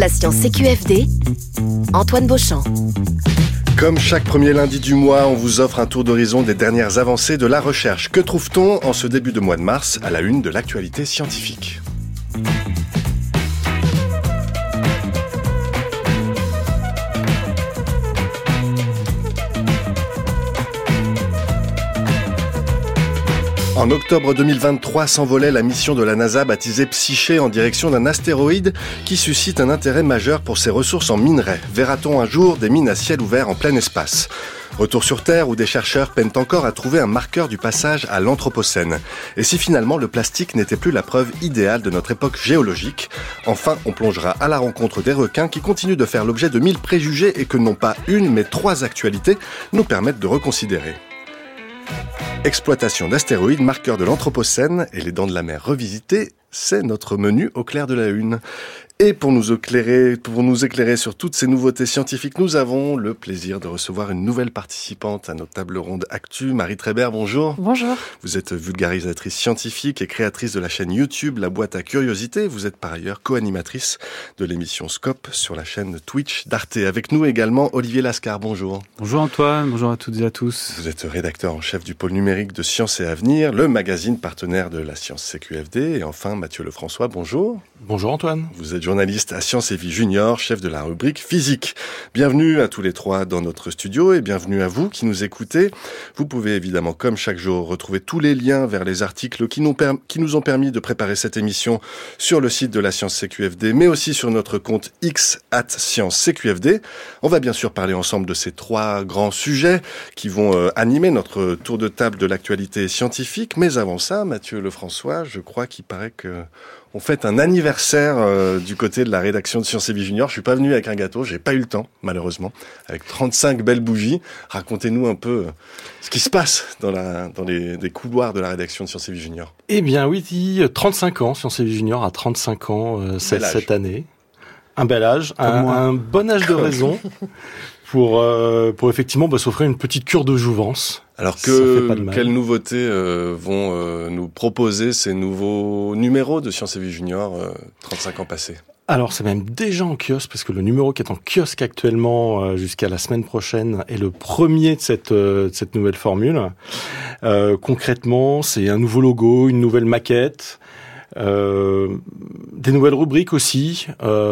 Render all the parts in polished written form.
La science CQFD, Antoine Beauchamp. Comme chaque premier lundi du mois, on vous offre un tour d'horizon des dernières avancées de la recherche. Que trouve-t-on en ce début de mois de mars à la une de l'actualité scientifique ? En octobre 2023 s'envolait la mission de la NASA baptisée Psyché en direction d'un astéroïde qui suscite un intérêt majeur pour ses ressources en minerais. Verra-t-on un jour des mines à ciel ouvert en plein espace ? Retour sur Terre où des chercheurs peinent encore à trouver un marqueur du passage à l'Anthropocène. Et si finalement le plastique n'était plus la preuve idéale de notre époque géologique ? Enfin, on plongera à la rencontre des requins qui continuent de faire l'objet de 1000 préjugés et que non pas une mais 3 actualités nous permettent de reconsidérer. Exploitation d'astéroïdes, marqueurs de l'Anthropocène et les dents de la mer revisitées, c'est notre menu au clair de la une. Et pour nous éclairer sur toutes ces nouveautés scientifiques, nous avons le plaisir de recevoir une nouvelle participante à notre table ronde Actu. Marie Trébert, bonjour. Bonjour. Vous êtes vulgarisatrice scientifique et créatrice de la chaîne YouTube La Boîte à Curiosités. Vous êtes par ailleurs co-animatrice de l'émission Scope sur la chaîne Twitch d'Arte. Avec nous également Olivier Lascar, bonjour. Bonjour Antoine, bonjour à toutes et à tous. Vous êtes rédacteur en chef du pôle numérique de Science et Avenir, le magazine partenaire de la science CQFD. Et enfin Mathieu Lefrançois, bonjour. Bonjour Antoine. Vous êtes journaliste à Science et Vie Junior, chef de la rubrique physique. Bienvenue à tous les trois dans notre studio et bienvenue à vous qui nous écoutez. Vous pouvez évidemment, comme chaque jour, retrouver tous les liens vers les articles qui nous ont permis de préparer cette émission sur le site de la Science CQFD, mais aussi sur notre compte X @ScienceCQFD. On va bien sûr parler ensemble de ces 3 grands sujets qui vont animer notre tour de table de l'actualité scientifique. Mais avant ça, Mathieu Lefrançois, je crois qu'il paraît que on fête un anniversaire du côté de la rédaction de Science et Vie Junior. Je suis pas venu avec un gâteau, j'ai pas eu le temps, malheureusement. Avec 35 belles bougies. Racontez-nous un peu ce qui se passe dans les couloirs de la rédaction de Science et Vie Junior. Eh bien oui, 35 ans, Science et Vie Junior a 35 ans cette année. Un bel âge, un bon âge de raison pour effectivement s'offrir une petite cure de jouvence. Alors quelles nouveautés vont nous proposer ces nouveaux numéros de Science et Vie Junior 35 ans passés ? Alors c'est même déjà en kiosque, parce que le numéro qui est en kiosque actuellement jusqu'à la semaine prochaine est le premier de cette nouvelle formule. Concrètement, c'est un nouveau logo, une nouvelle maquette, des nouvelles rubriques aussi.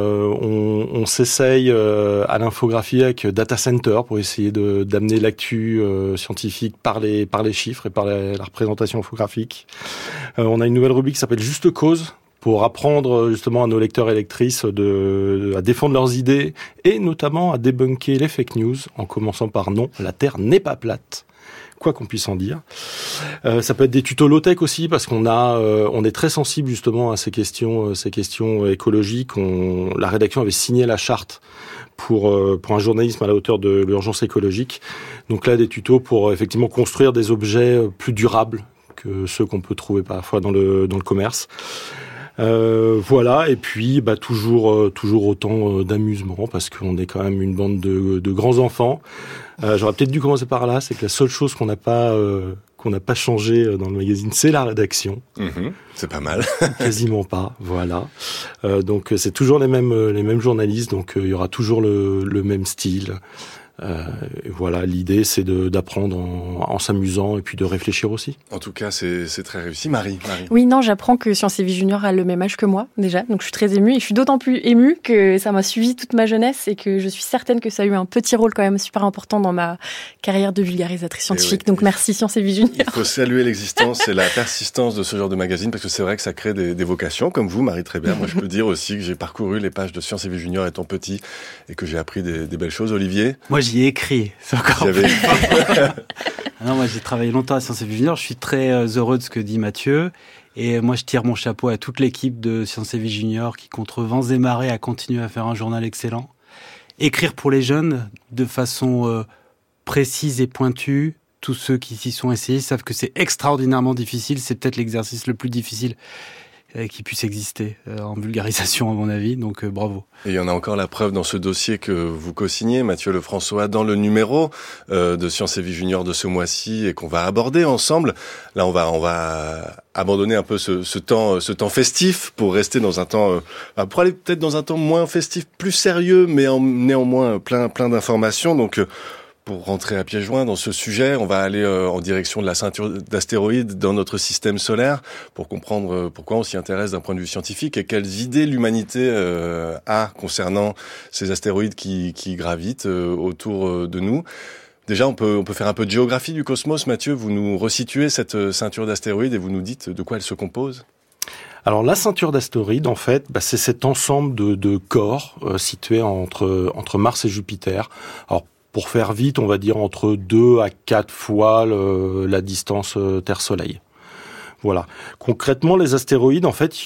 On s'essaye à l'infographie avec Data Center pour essayer d'amener l'actu scientifique par les chiffres et par la représentation infographique. On a une nouvelle rubrique qui s'appelle Juste Cause, pour apprendre justement à nos lecteurs et lectrices à défendre leurs idées et notamment à débunker les fake news en commençant par non, la Terre n'est pas plate. Quoi qu'on puisse en dire. Ça peut être des tutos low-tech aussi, parce on est très sensible justement à ces questions écologiques. La rédaction avait signé la charte pour un journalisme à la hauteur de l'urgence écologique. Donc là, des tutos pour effectivement construire des objets plus durables que ceux qu'on peut trouver parfois dans le commerce. Voilà, et puis toujours autant d'amusement, parce qu'on est quand même une bande de grands enfants. J'aurais peut-être dû commencer par là, c'est que la seule chose qu'on n'a pas changé dans le magazine, c'est la rédaction. C'est pas mal. Quasiment pas, voilà. Donc c'est toujours les mêmes journalistes, donc il y aura toujours le même style. Et voilà, l'idée c'est d'apprendre en s'amusant et puis de réfléchir aussi. En tout cas, c'est très réussi. Marie. Oui, non, j'apprends que Science et Vie Junior a le même âge que moi déjà, donc je suis très émue et je suis d'autant plus émue que ça m'a suivi toute ma jeunesse et que je suis certaine que ça a eu un petit rôle quand même super important dans ma carrière de vulgarisatrice scientifique. Donc merci Science et Vie Junior. Il faut saluer l'existence et la persistance de ce genre de magazine, parce que c'est vrai que ça crée des vocations comme vous, Marie Trébert. Moi, je peux dire aussi que j'ai parcouru les pages de Science et Vie Junior étant petit et que j'ai appris des belles choses. Olivier ? Moi, j'y ai écrit. C'est encore Non, moi, j'ai travaillé longtemps à Science et Vie Junior. Je suis très heureux de ce que dit Mathieu. Et moi, je tire mon chapeau à toute l'équipe de Science et Vie Junior qui, contre vents et marées, a continué à faire un journal excellent. Écrire pour les jeunes de façon précise et pointue. Tous ceux qui s'y sont essayés savent que c'est extraordinairement difficile. C'est peut-être l'exercice le plus difficile qui puisse exister en vulgarisation à mon avis, donc bravo. Et il y en a encore la preuve dans ce dossier que vous co-signez, Mathieu Lefrançois, dans le numéro de Sciences et Vie Junior de ce mois-ci et qu'on va aborder ensemble. Là, on va abandonner un peu ce temps festif pour rester dans un temps, pour aller peut-être dans un temps moins festif, plus sérieux, mais néanmoins plein d'informations. Donc, pour rentrer à pieds joints dans ce sujet, on va aller en direction de la ceinture d'astéroïdes dans notre système solaire pour comprendre pourquoi on s'y intéresse d'un point de vue scientifique et quelles idées l'humanité a concernant ces astéroïdes qui gravitent autour de nous. Déjà, on peut faire un peu de géographie du cosmos. Mathieu, vous nous resituez cette ceinture d'astéroïdes et vous nous dites de quoi elle se compose. Alors la ceinture d'astéroïdes, en fait, c'est cet ensemble de corps situés entre Mars et Jupiter. Alors pour faire vite, on va dire entre 2 à 4 fois la distance Terre-Soleil. Voilà. Concrètement, les astéroïdes, en fait,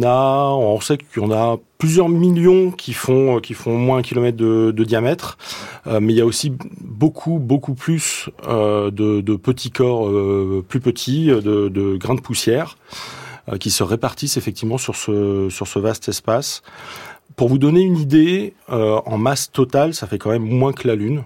on sait qu'il y en a plusieurs millions qui font moins 1 kilomètre de diamètre, mais il y a aussi beaucoup plus de petits corps plus petits, de grains de poussière qui se répartissent effectivement sur ce vaste espace. Pour vous donner une idée, en masse totale, ça fait quand même moins que la Lune.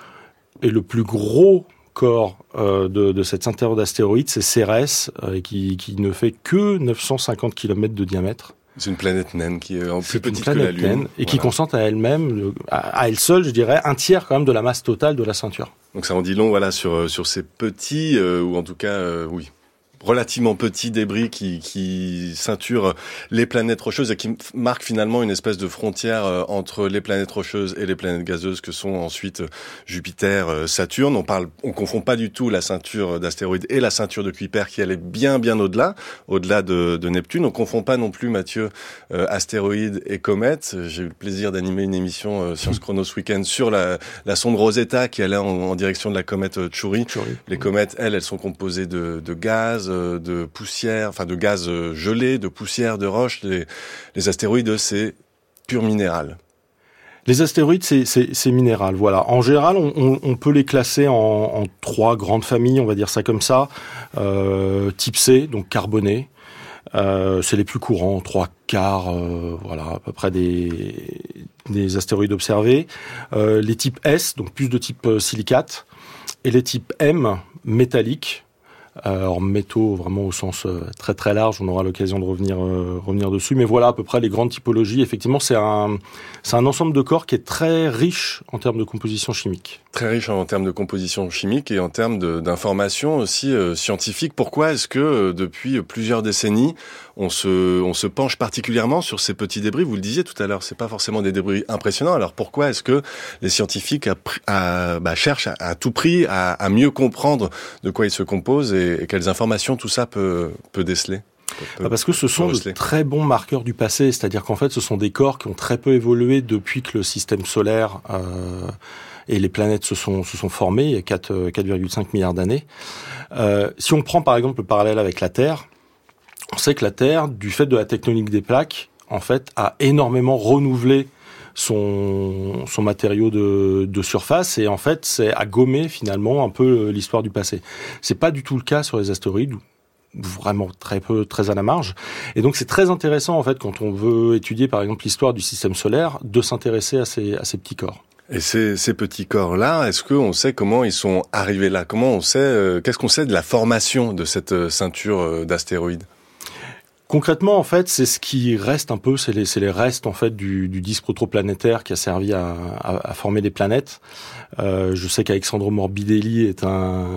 Et le plus gros corps de cette ceinture d'astéroïdes, c'est Cérès, qui ne fait que 950 km de diamètre. C'est une planète naine qui est plus petite que la Lune. Naine, et qui concentre à elle-même, à elle seule, je dirais, un tiers quand même de la masse totale de la ceinture. Donc ça en dit long, voilà, sur ces petits, ou en tout cas, oui, relativement petits débris qui ceinturent les planètes rocheuses et qui marquent finalement une espèce de frontière entre les planètes rocheuses et les planètes gazeuses que sont ensuite Jupiter, Saturne. On confond pas du tout la ceinture d'astéroïdes et la ceinture de Kuiper qui elle est bien au-delà de Neptune. On confond pas non plus, Mathieu, astéroïdes et comètes. J'ai eu le plaisir d'animer une émission Science Chrono ce week-end sur la sonde Rosetta qui allait en direction de la comète Chury. Les comètes, elles sont composées de gaz, de poussière, enfin de gaz gelé, de poussière, de roche. Les astéroïdes, c'est pur minéral. Les astéroïdes, c'est minéral, voilà. En général, on peut les classer en 3 grandes familles, on va dire ça comme ça. Type C, donc carboné. C'est les plus courants, 3/4, voilà, à peu près des astéroïdes observés. Les types S, donc plus de type silicate. Et les types M, métalliques. Alors métaux vraiment au sens très très large, on aura l'occasion de revenir dessus, mais voilà à peu près les grandes typologies. Effectivement, c'est un ensemble de corps qui est très riche en termes de composition chimique. Très riche en termes de composition chimique et en termes d'informations aussi scientifiques. Pourquoi est-ce que depuis plusieurs décennies on se penche particulièrement sur ces petits débris? Vous le disiez tout à l'heure, c'est pas forcément des débris impressionnants. Alors pourquoi est-ce que les scientifiques cherchent à tout prix à mieux comprendre de quoi ils se composent et quelles informations tout ça peut déceler? Parce que ce sont de très bons marqueurs du passé, c'est-à-dire qu'en fait ce sont des corps qui ont très peu évolué depuis que le système solaire et les planètes se sont formés il y a 4,5 milliards d'années. Si on prend par exemple le parallèle avec la Terre, on sait que la Terre, du fait de la tectonique des plaques, en fait, a énormément renouvelé son matériau de surface et en fait, c'est à gommer finalement un peu l'histoire du passé. C'est pas du tout le cas sur les astéroïdes, vraiment très à la marge. Et donc c'est très intéressant en fait quand on veut étudier par exemple l'histoire du système solaire de s'intéresser à ces petits corps. Et ces petits corps-là, est-ce qu'on sait comment ils sont arrivés là? Qu'est-ce qu'on sait de la formation de cette ceinture d'astéroïdes? Concrètement, en fait, c'est ce qui reste un peu, c'est les restes en fait du disque protoplanétaire qui a servi à former les planètes. Je sais qu'Alexandre Morbidelli est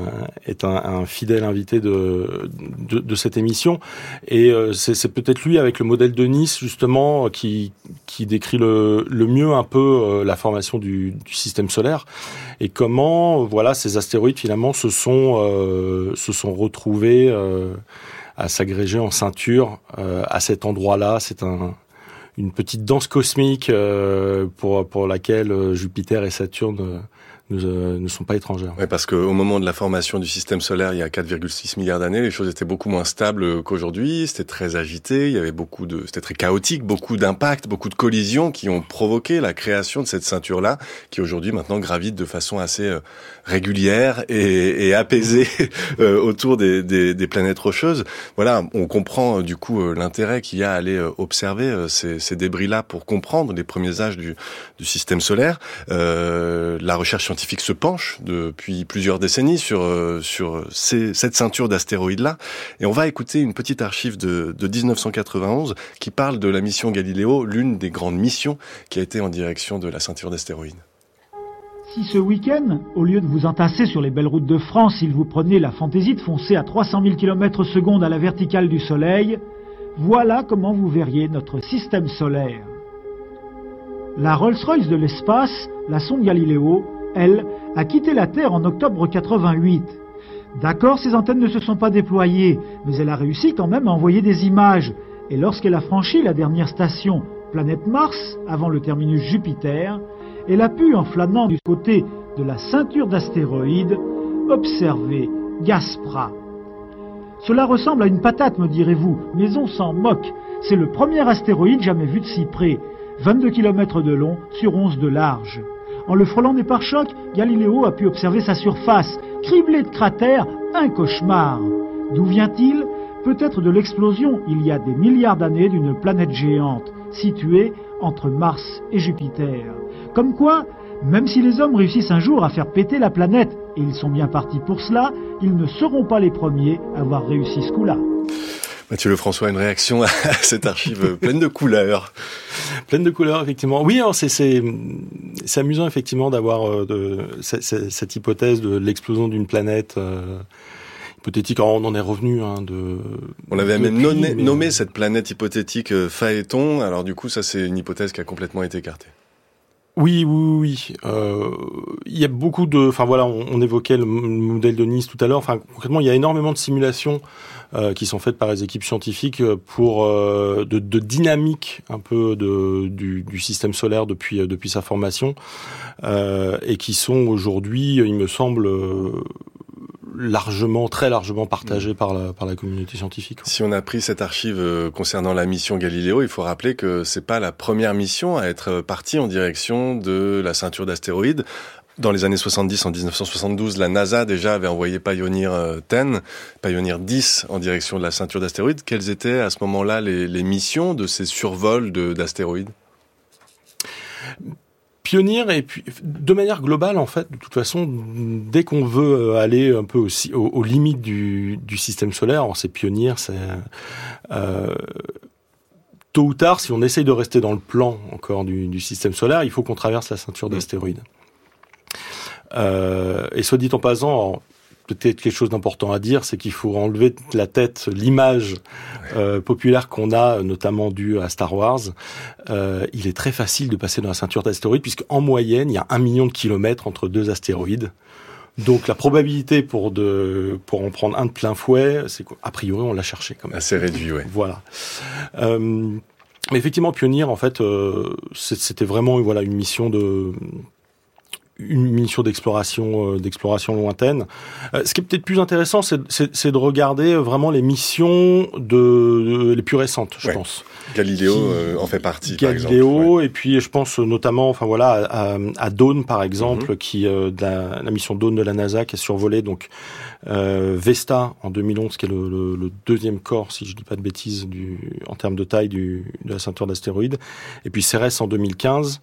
un fidèle invité de cette émission, et c'est peut-être lui avec le modèle de Nice justement qui décrit le mieux un peu la formation du système solaire et comment voilà ces astéroïdes finalement se sont retrouvés à s'agréger en ceinture à cet endroit-là. C'est une petite danse cosmique pour laquelle Jupiter et Saturne ne sont pas étrangères. Oui, parce qu'au moment de la formation du système solaire, il y a 4,6 milliards d'années, les choses étaient beaucoup moins stables qu'aujourd'hui. C'était très agité, il y avait c'était très chaotique, beaucoup d'impacts, beaucoup de collisions qui ont provoqué la création de cette ceinture-là, qui aujourd'hui maintenant gravite de façon assez régulière et apaisée autour des planètes rocheuses. Voilà, on comprend du coup l'intérêt qu'il y a à aller observer ces débris-là pour comprendre les premiers âges du système solaire. La recherche scientifique se penche depuis plusieurs décennies sur cette ceinture d'astéroïdes-là. Et on va écouter une petite archive de 1991 qui parle de la mission Galileo, l'une des grandes missions qui a été en direction de la ceinture d'astéroïdes. Si ce week-end, au lieu de vous entasser sur les belles routes de France, il vous prenait la fantaisie de foncer à 300 000 km/s à la verticale du Soleil, voilà comment vous verriez notre système solaire. La Rolls-Royce de l'espace, la sonde Galileo, elle, a quitté la Terre en octobre 88. D'accord, ses antennes ne se sont pas déployées, mais elle a réussi quand même à envoyer des images. Et lorsqu'elle a franchi la dernière station, planète Mars, avant le terminus Jupiter, elle a pu, en flânant du côté de la ceinture d'astéroïdes, observer Gaspra. Cela ressemble à une patate, me direz-vous, mais on s'en moque. C'est le premier astéroïde jamais vu de si près. 22 km de long sur 11 de large. En le frôlant des pare-chocs, Galileo a pu observer sa surface, criblée de cratères, un cauchemar. D'où vient-il ? Peut-être de l'explosion, il y a des milliards d'années, d'une planète géante, située entre Mars et Jupiter. Comme quoi, même si les hommes réussissent un jour à faire péter la planète, et ils sont bien partis pour cela, ils ne seront pas les premiers à avoir réussi ce coup-là. Mathieu Lefrançois, une réaction à cette archive pleine de couleurs. Pleine de couleurs, effectivement. Oui, alors c'est amusant, effectivement, d'avoir cette hypothèse de l'explosion d'une planète hypothétique. Alors, on en est revenu. On avait même nommé cette planète hypothétique Phaéton. Alors du coup, ça, c'est une hypothèse qui a complètement été écartée. Oui. Il y a beaucoup de... Enfin voilà, on évoquait le modèle de Nice tout à l'heure. Enfin, concrètement, il y a énormément de simulations qui sont faites par les équipes scientifiques pour de dynamique un peu du système solaire depuis sa formation et qui sont aujourd'hui, il me semble, très largement partagées par la communauté scientifique. Si on a pris cette archive concernant la mission Galileo, il faut rappeler que c'est pas la première mission à être partie en direction de la ceinture d'astéroïdes. Dans les années 70, en 1972, la NASA déjà avait envoyé Pioneer 10 en direction de la ceinture d'astéroïdes. Quelles étaient à ce moment-là les missions de ces survols d'astéroïdes ? Pioneer, et puis de manière globale, en fait, de toute façon, dès qu'on veut aller un peu aussi aux limites du système solaire, alors c'est Pioneer, c'est tôt ou tard, si on essaye de rester dans le plan encore du système solaire, il faut qu'on traverse la ceinture d'astéroïdes. Et soit dit en passant, peut-être quelque chose d'important à dire, c'est qu'il faut enlever de la tête l'image populaire qu'on a, notamment due à Star Wars. Il est très facile de passer dans la ceinture d'astéroïdes, puisqu'en moyenne, il y a 1 million de kilomètres entre deux astéroïdes. Donc la probabilité pour en prendre un de plein fouet, c'est qu'a priori on l'a cherché quand même. Assez réduit, ouais. Voilà. Mais effectivement, Pioneer, en fait, c'était vraiment une mission d'exploration lointaine. Ce qui est peut-être plus intéressant, c'est de regarder vraiment les missions les plus récentes, je pense. Galileo en fait partie, par exemple. Galileo, et puis je pense notamment, à Dawn, par exemple, qui la mission Dawn de la NASA, qui a survolé donc Vesta en 2011, qui est le deuxième corps, si je dis pas de bêtises, en termes de taille de la ceinture d'astéroïdes, et puis Ceres en 2015.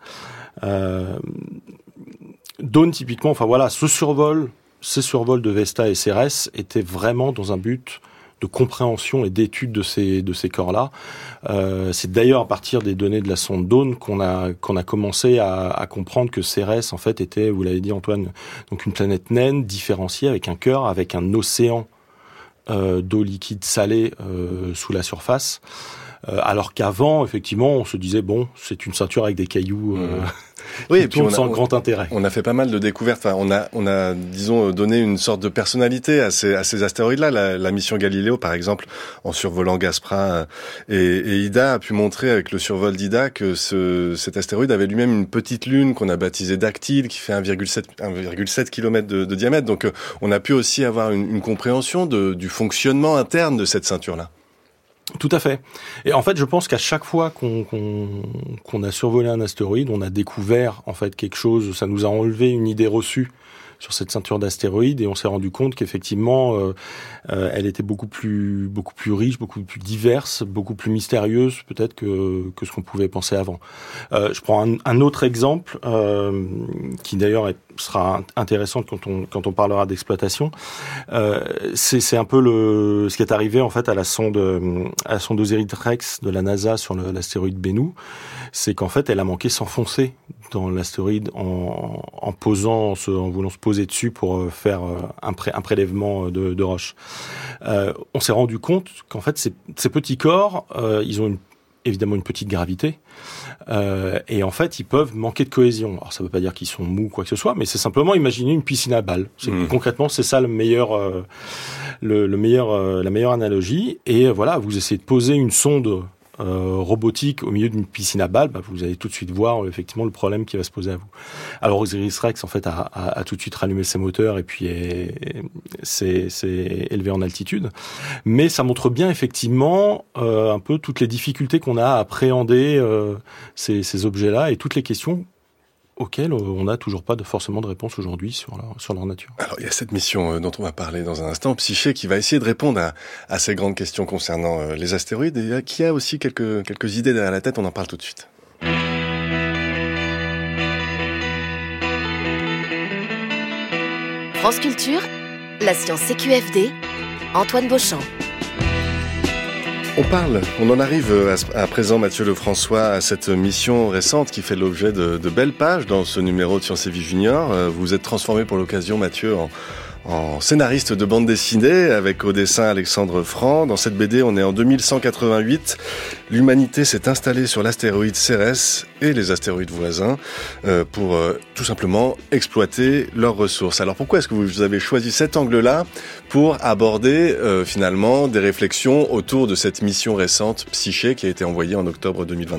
Dawn, typiquement, ces survols de Vesta et Ceres étaient vraiment dans un but de compréhension et d'étude de ces corps-là. C'est d'ailleurs à partir des données de la sonde Dawn qu'on a commencé à comprendre que Ceres, en fait, était, vous l'avez dit Antoine, donc une planète naine, différenciée, avec un cœur, avec un océan d'eau liquide salée sous la surface. Alors qu'avant, effectivement, on se disait, bon, c'est une ceinture avec des cailloux Oui, et puis sans grand intérêt. On a fait pas mal de découvertes. Enfin, on a, disons, donné une sorte de personnalité à ces astéroïdes-là. La mission Galileo, par exemple, en survolant Gaspra et Ida, a pu montrer avec le survol d'Ida que cet astéroïde avait lui-même une petite lune qu'on a baptisée Dactyle, qui fait 1,7 km de diamètre. Donc, on a pu aussi avoir une compréhension du fonctionnement interne de cette ceinture-là. Tout à fait. Et en fait, je pense qu'à chaque fois qu'on a survolé un astéroïde, on a découvert en fait quelque chose. Ça nous a enlevé une idée reçue sur cette ceinture d'astéroïdes et on s'est rendu compte qu'effectivement, elle était beaucoup plus riche, beaucoup plus diverse, beaucoup plus mystérieuse peut-être que ce qu'on pouvait penser avant. Je prends un autre exemple qui d'ailleurs sera intéressant quand on parlera d'exploitation. C'est un peu ce qui est arrivé en fait à la sonde Osiris-Rex de la NASA sur l'astéroïde Bennu, c'est qu'en fait elle a manqué s'enfoncer dans l'astéroïde en voulant se poser dessus pour faire un prélèvement de roches. On s'est rendu compte qu'en fait ces petits corps, ils ont évidemment une petite gravité, et en fait ils peuvent manquer de cohésion. Alors ça veut pas dire qu'ils sont mous quoi que ce soit, mais c'est simplement imaginer une piscine à balles. Concrètement, c'est ça la meilleure analogie. Et voilà, vous essayez de poser une sonde robotique au milieu d'une piscine à balles, vous allez tout de suite voir effectivement le problème qui va se poser à vous. Alors Osiris-Rex en fait a tout de suite rallumé ses moteurs et puis s'est élevé en altitude, mais ça montre bien effectivement un peu toutes les difficultés qu'on a à appréhender ces objets-là et toutes les questions auxquelles on n'a toujours pas forcément de réponse aujourd'hui sur leur nature. Alors, il y a cette mission dont on va parler dans un instant, Psyché, qui va essayer de répondre à ces grandes questions concernant les astéroïdes, et qui a aussi quelques idées derrière la tête. On en parle tout de suite. France Culture, la science CQFD, Antoine Beauchamp. On en arrive à présent, Mathieu Lefrançois, à cette mission récente qui fait l'objet de belles pages dans ce numéro de Science et Vie Junior. Vous êtes transformé pour l'occasion, Mathieu, en scénariste de bande dessinée avec au dessin Alexandre Franc. Dans cette BD, on est en 2188. L'humanité s'est installée sur l'astéroïde Cérès et les astéroïdes voisins pour tout simplement exploiter leurs ressources. Alors pourquoi est-ce que vous avez choisi cet angle-là pour aborder finalement des réflexions autour de cette mission récente Psyché qui a été envoyée en octobre 2023 ?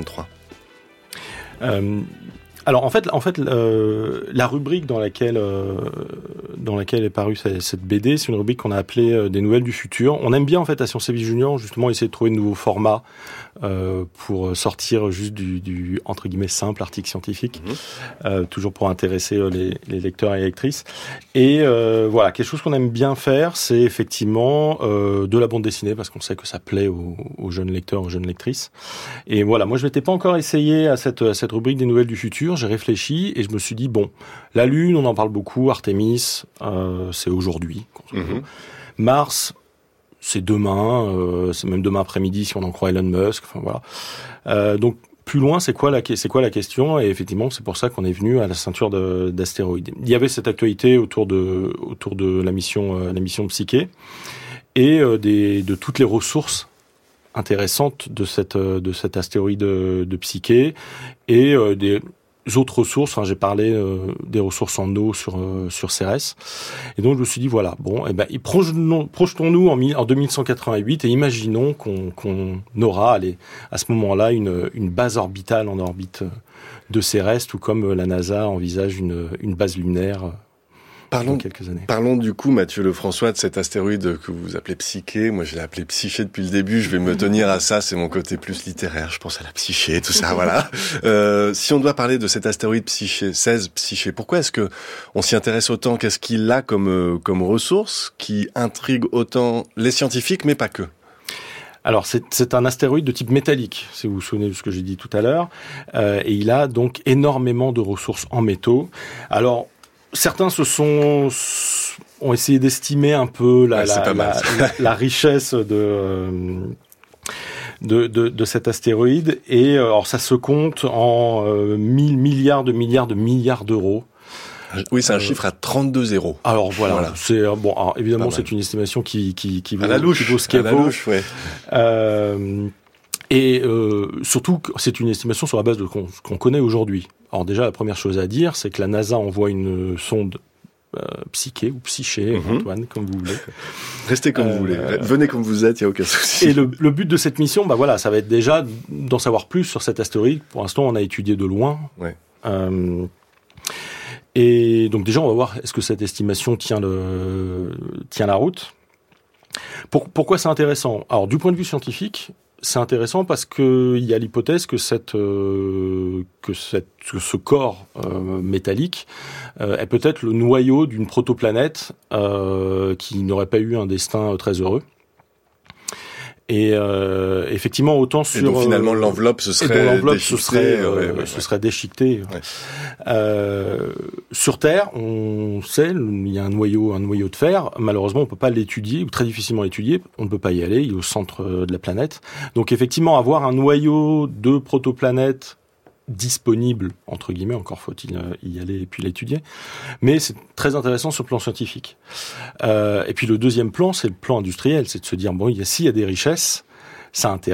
Alors en fait, la rubrique dans laquelle est parue cette BD, c'est une rubrique qu'on a appelée des nouvelles du futur. On aime bien en fait à Science et Vie Junior justement essayer de trouver de nouveaux formats pour sortir juste du entre guillemets simple article scientifique, toujours pour intéresser les lecteurs et les lectrices. Et voilà, quelque chose qu'on aime bien faire, c'est effectivement de la bande dessinée parce qu'on sait que ça plaît aux jeunes lecteurs, aux jeunes lectrices. Et voilà, moi je m'étais pas encore essayé à cette rubrique des nouvelles du futur. J'ai réfléchi et je me suis dit bon, la Lune, on en parle beaucoup, Artemis, c'est aujourd'hui. Mars, c'est demain, c'est même demain après-midi si on en croit Elon Musk. Enfin voilà. Donc plus loin, c'est quoi la question ? Et effectivement, c'est pour ça qu'on est venu à la ceinture d'astéroïdes. Il y avait cette actualité autour de la mission Psyché et de toutes les ressources intéressantes de cet astéroïde de Psyché et des autres ressources. Enfin, j'ai parlé des ressources en eau sur Cérès. Et donc, je me suis dit, voilà, bon, projetons-nous en 2188 et imaginons qu'on aura, à ce moment-là, une base orbitale en orbite de Cérès, tout comme la NASA envisage une base lunaire dans quelques années. Parlons du coup, Mathieu Lefrançois, de cet astéroïde que vous appelez Psyché. Moi, je l'ai appelé Psyché depuis le début. Je vais me tenir à ça. C'est mon côté plus littéraire. Je pense à la psyché, tout ça, voilà. Si on doit parler de cet astéroïde Psyché, 16 Psyché, pourquoi est-ce que on s'y intéresse autant ? Qu'est-ce qu'il a comme ressource qui intrigue autant les scientifiques, mais pas que ? Alors, c'est un astéroïde de type métallique, si vous vous souvenez de ce que j'ai dit tout à l'heure. Et il a donc énormément de ressources en métaux. Alors, certains ont essayé d'estimer un peu la richesse de cet astéroïde et alors ça se compte en 1000 milliards de milliards d'euros. Oui, c'est un chiffre à 32 zéros. Alors voilà. C'est bon. Alors, évidemment, c'est une estimation qui vaut, à la louche, qui vaut ce qu'elle vaut. Ouais. Et surtout, c'est une estimation sur la base de ce qu'on connaît aujourd'hui. Alors déjà, la première chose à dire, c'est que la NASA envoie une sonde Psyché ou Psyché, Antoine, comme vous voulez. Restez comme vous voulez. Venez comme vous êtes, il n'y a aucun souci. Et le but de cette mission, ça va être déjà d'en savoir plus sur cet astéroïde. Pour l'instant, on a étudié de loin. Ouais. Et donc déjà, on va voir est-ce que cette estimation tient la route. Pourquoi c'est intéressant ? Alors, du point de vue scientifique, c'est intéressant parce qu'il y a l'hypothèse que ce corps métallique est peut-être le noyau d'une protoplanète qui n'aurait pas eu un destin très heureux. Et effectivement, autant sur... Et donc finalement, l'enveloppe se serait déchiquetée. Ouais. Sur Terre, on sait, il y a un noyau de fer. Malheureusement, on peut pas l'étudier, ou très difficilement l'étudier. On ne peut pas y aller, il est au centre de la planète. Donc effectivement, avoir un noyau de protoplanète disponible, entre guillemets, encore faut-il y aller et puis l'étudier, mais c'est très intéressant sur le plan scientifique. Et puis le deuxième plan, c'est le plan industriel, c'est de se dire, s'il y a des richesses, ça peut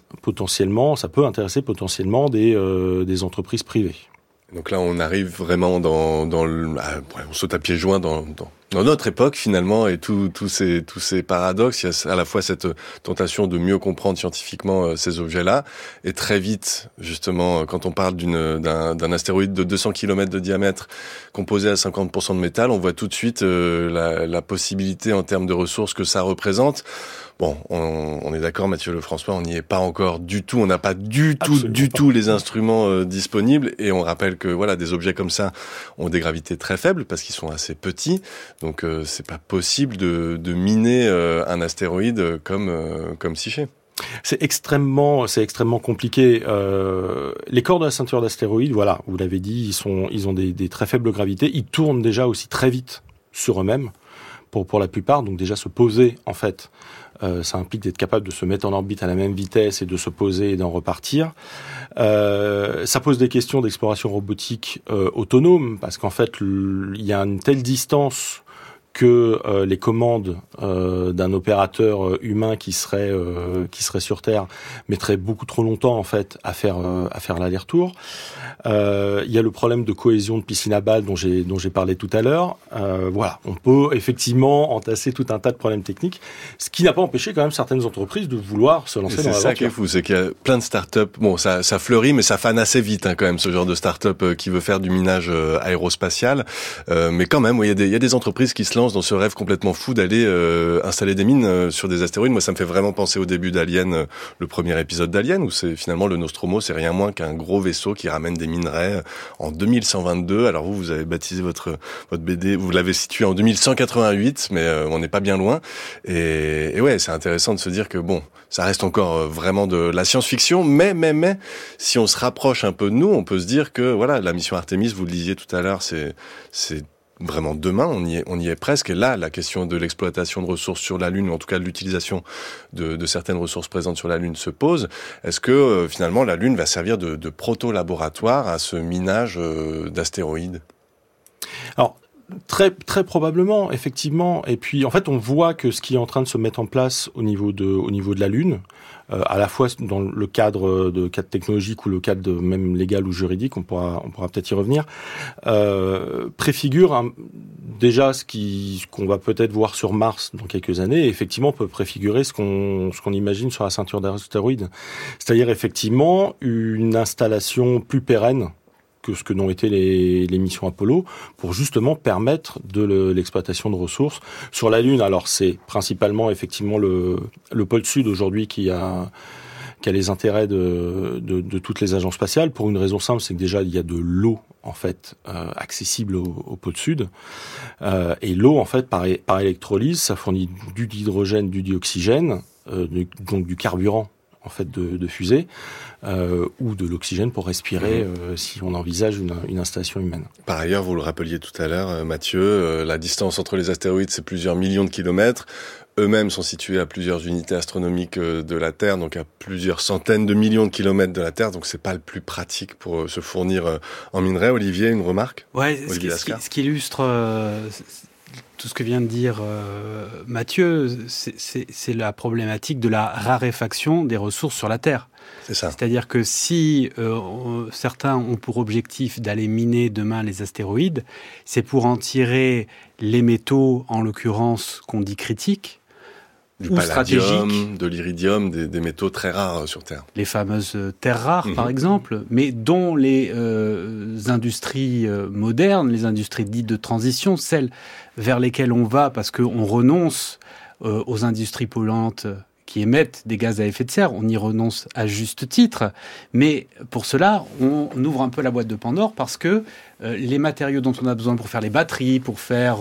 intéresser potentiellement des entreprises privées. Donc là, on arrive vraiment on saute à pieds joints dans notre époque finalement, et tous ces paradoxes. Il y a à la fois cette tentation de mieux comprendre scientifiquement ces objets-là, et très vite, justement, quand on parle d'un astéroïde de 200 km de diamètre composé à 50% de métal, on voit tout de suite la possibilité en termes de ressources que ça représente. Bon, on est d'accord, Mathieu Lefrançois, on n'y est pas encore du tout, on n'a pas du tout les instruments disponibles, et on rappelle que des objets comme ça ont des gravités très faibles parce qu'ils sont assez petits, donc c'est pas possible de miner un astéroïde comme Psyché. C'est extrêmement compliqué. Les corps de la ceinture d'astéroïdes, vous l'avez dit, ils ont des très faibles gravités, ils tournent déjà aussi très vite sur eux-mêmes pour la plupart, donc déjà se poser en fait. Ça implique d'être capable de se mettre en orbite à la même vitesse et de se poser et d'en repartir. Ça pose des questions d'exploration robotique autonome, parce qu'en fait, il y a une telle distance que les commandes d'un opérateur humain qui serait sur Terre mettraient beaucoup trop longtemps en fait à faire l'aller-retour. Il y a le problème de cohésion de piscine à balles dont j'ai parlé tout à l'heure. On peut effectivement entasser tout un tas de problèmes techniques, ce qui n'a pas empêché quand même certaines entreprises de vouloir se lancer dans l'aventure. C'est ça qui est fou, c'est qu'il y a plein de startups. Bon, ça fleurit, mais ça fane assez vite quand même, ce genre de startup qui veut faire du minage aérospatial. Mais quand même, il y a des entreprises qui se lancent dans ce rêve complètement fou d'aller installer des mines sur des astéroïdes. Moi, ça me fait vraiment penser au début d'Alien, le premier épisode d'Alien, où c'est finalement le Nostromo, c'est rien moins qu'un gros vaisseau qui ramène des minerais en 2122. Alors vous avez baptisé votre BD, vous l'avez situé en 2188, mais on n'est pas bien loin. Et c'est intéressant de se dire que ça reste encore vraiment de la science-fiction, mais si on se rapproche un peu de nous, on peut se dire que la mission Artemis, vous le disiez tout à l'heure, c'est vraiment demain, on y est presque. Et là, la question de l'exploitation de ressources sur la Lune, ou en tout cas de l'utilisation de certaines ressources présentes sur la Lune se pose. Est-ce que finalement la Lune va servir de proto-laboratoire à ce minage d'astéroïdes ? Alors, très très probablement, effectivement. Et puis en fait, on voit que ce qui est en train de se mettre en place au niveau de la Lune, à la fois dans le cadre technologique ou le cadre même légal ou juridique, on pourra peut-être y revenir, préfigure déjà ce qu'on va peut-être voir sur Mars dans quelques années, et effectivement peut préfigurer ce qu'on imagine sur la ceinture d'astéroïdes. C'est-à-dire effectivement une installation plus pérenne que ce que n'ont été les missions Apollo, pour justement permettre de l'exploitation de ressources sur la Lune. Alors c'est principalement effectivement le pôle sud aujourd'hui qui a les intérêts de toutes les agences spatiales, pour une raison simple, c'est que déjà il y a de l'eau en fait accessible au pôle sud, et l'eau en fait par électrolyse, ça fournit du dihydrogène, du dioxygène, donc du carburant en fait de fusée, ou de l'oxygène pour respirer si on envisage une installation humaine. Par ailleurs, vous le rappeliez tout à l'heure, Mathieu, la distance entre les astéroïdes, c'est plusieurs millions de kilomètres. Eux-mêmes sont situés à plusieurs unités astronomiques de la Terre, donc à plusieurs centaines de millions de kilomètres de la Terre, donc c'est pas le plus pratique pour se fournir en minerais. Olivier, une remarque ? Ouais, ce qui illustre tout ce que vient de dire Mathieu, c'est la problématique de la raréfaction des ressources sur la Terre. C'est ça. C'est-à-dire que si certains ont pour objectif d'aller miner demain les astéroïdes, c'est pour en tirer les métaux, en l'occurrence, qu'on dit critiques, Du ou palladium, stratégiques. de l'iridium, des métaux très rares sur Terre. Les fameuses terres rares, par exemple, mais dont les industries modernes, les industries dites de transition, celles vers lesquelles on va parce qu'on renonce aux industries polluantes qui émettent des gaz à effet de serre, on y renonce à juste titre, mais pour cela, on ouvre un peu la boîte de Pandore parce que les matériaux dont on a besoin pour faire les batteries, pour faire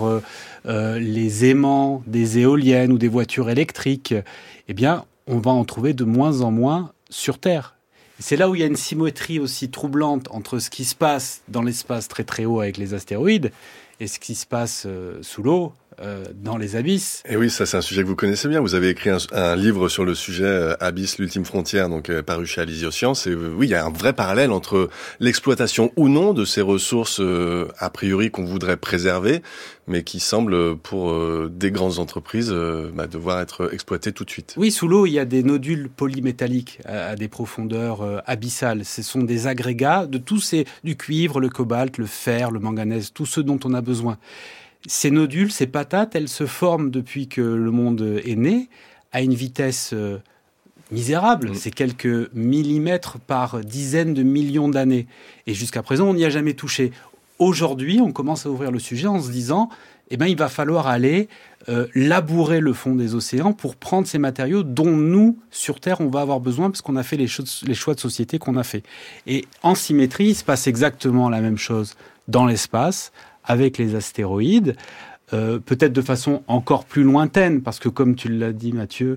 les aimants des éoliennes ou des voitures électriques, eh bien, on va en trouver de moins en moins sur Terre. Et c'est là où il y a une symétrie aussi troublante entre ce qui se passe dans l'espace très très haut avec les astéroïdes et ce qui se passe sous l'eau, dans les abysses. Et oui, ça c'est un sujet que vous connaissez bien. Vous avez écrit un livre sur le sujet, Abyss, l'ultime frontière, donc paru chez Alizio Science. Et oui, il y a un vrai parallèle entre l'exploitation ou non de ces ressources a priori qu'on voudrait préserver, mais qui semblent pour des grandes entreprises devoir être exploitées tout de suite. Oui, sous l'eau, il y a des nodules polymétalliques à des profondeurs abyssales. Ce sont des agrégats de du cuivre, le cobalt, le fer, le manganèse, tout ce dont on a besoin. Ces nodules, ces patates, elles se forment depuis que le monde est né à une vitesse misérable. C'est quelques millimètres par dizaines de millions d'années. Et jusqu'à présent, on n'y a jamais touché. Aujourd'hui, on commence à ouvrir le sujet en se disant il va falloir aller labourer le fond des océans pour prendre ces matériaux dont nous, sur Terre, on va avoir besoin parce qu'on a fait les choix de société qu'on a fait. Et en symétrie, il se passe exactement la même chose dans l'espace, avec les astéroïdes, peut-être de façon encore plus lointaine, parce que comme tu l'as dit Mathieu,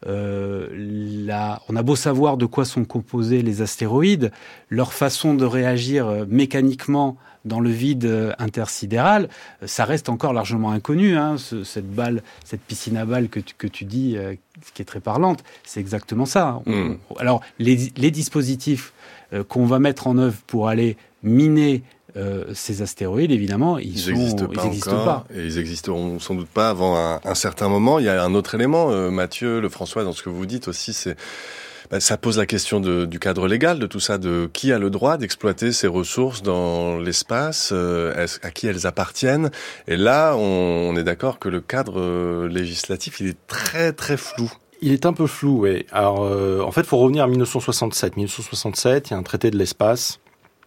on a beau savoir de quoi sont composés les astéroïdes, leur façon de réagir mécaniquement dans le vide intersidéral, ça reste encore largement inconnu. Cette piscine à balles que tu dis, qui est très parlante, c'est exactement ça. Alors, les dispositifs qu'on va mettre en œuvre pour aller miner ces astéroïdes, évidemment, ils n'existent pas. Et ils existeront sans doute pas avant un certain moment. Il y a un autre élément, Mathieu, Lefrançois, dans ce que vous dites aussi, ça pose la question du cadre légal de tout ça, de qui a le droit d'exploiter ces ressources dans l'espace, à qui elles appartiennent. Et là, on est d'accord que le cadre législatif, il est très très flou. Il est un peu flou, oui. Alors, en fait, il faut revenir à 1967. 1967, il y a un traité de l'espace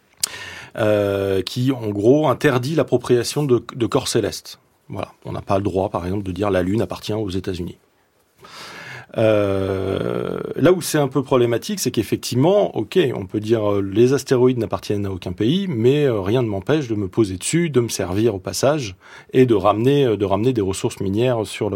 qui, en gros, interdit l'appropriation de corps célestes. Voilà. On n'a pas le droit, par exemple, de dire la Lune appartient aux États-Unis. Là où c'est un peu problématique, c'est qu'effectivement, on peut dire les astéroïdes n'appartiennent à aucun pays, mais rien ne m'empêche de me poser dessus, de me servir au passage et de ramener des ressources minières sur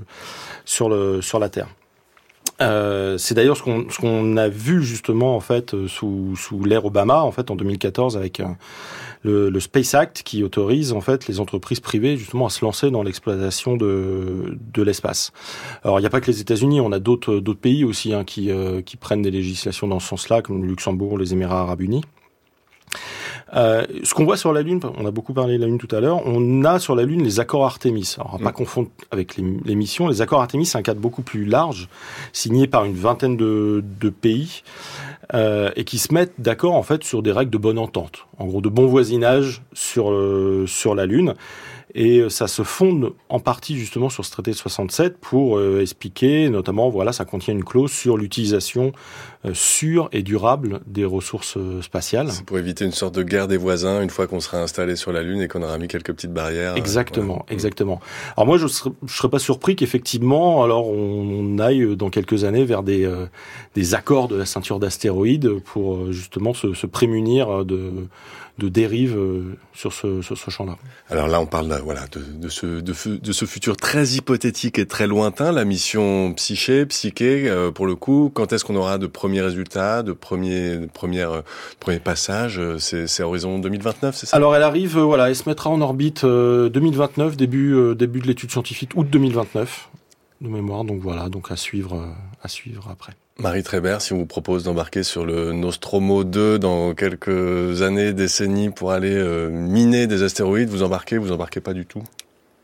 la Terre. C'est d'ailleurs ce qu'on a vu justement en fait sous l'ère Obama en fait en 2014 avec le Space Act qui autorise en fait les entreprises privées justement à se lancer dans l'exploitation de l'espace. Alors il n'y a pas que les États-Unis, on a d'autres pays aussi qui prennent des législations dans ce sens-là, comme le Luxembourg, les Émirats Arabes Unis. Ce qu'on voit sur la Lune, on a beaucoup parlé de la Lune tout à l'heure, on a sur la Lune les accords Artemis. Alors, on va pas confondre avec les missions. Les accords Artemis, c'est un cadre beaucoup plus large, signé par une vingtaine de pays, et qui se mettent d'accord en fait sur des règles de bonne entente, en gros de bon voisinage sur la Lune. Et ça se fonde en partie justement sur ce traité de 67 pour expliquer, notamment, ça contient une clause sur l'utilisation sûre et durable des ressources spatiales. C'est pour éviter une sorte de guerre des voisins une fois qu'on sera installé sur la Lune et qu'on aura mis quelques petites barrières. Exactement. Alors moi, je serais pas surpris qu'effectivement, alors on aille dans quelques années vers des accords de la ceinture d'astéroïdes pour justement se prémunir de dérives sur ce champ-là. Alors là, on parle de ce futur très hypothétique et très lointain, la mission Psyché, pour le coup. Quand est-ce qu'on aura de premiers résultats, de premiers passages? C'est horizon 2029, c'est ça? Alors elle arrive, elle se mettra en orbite 2029, début de l'étude scientifique, août 2029 de mémoire. Donc à suivre après. Marie Trébert, si on vous propose d'embarquer sur le Nostromo 2 dans quelques années, décennies, pour aller miner des astéroïdes, vous embarquez pas du tout?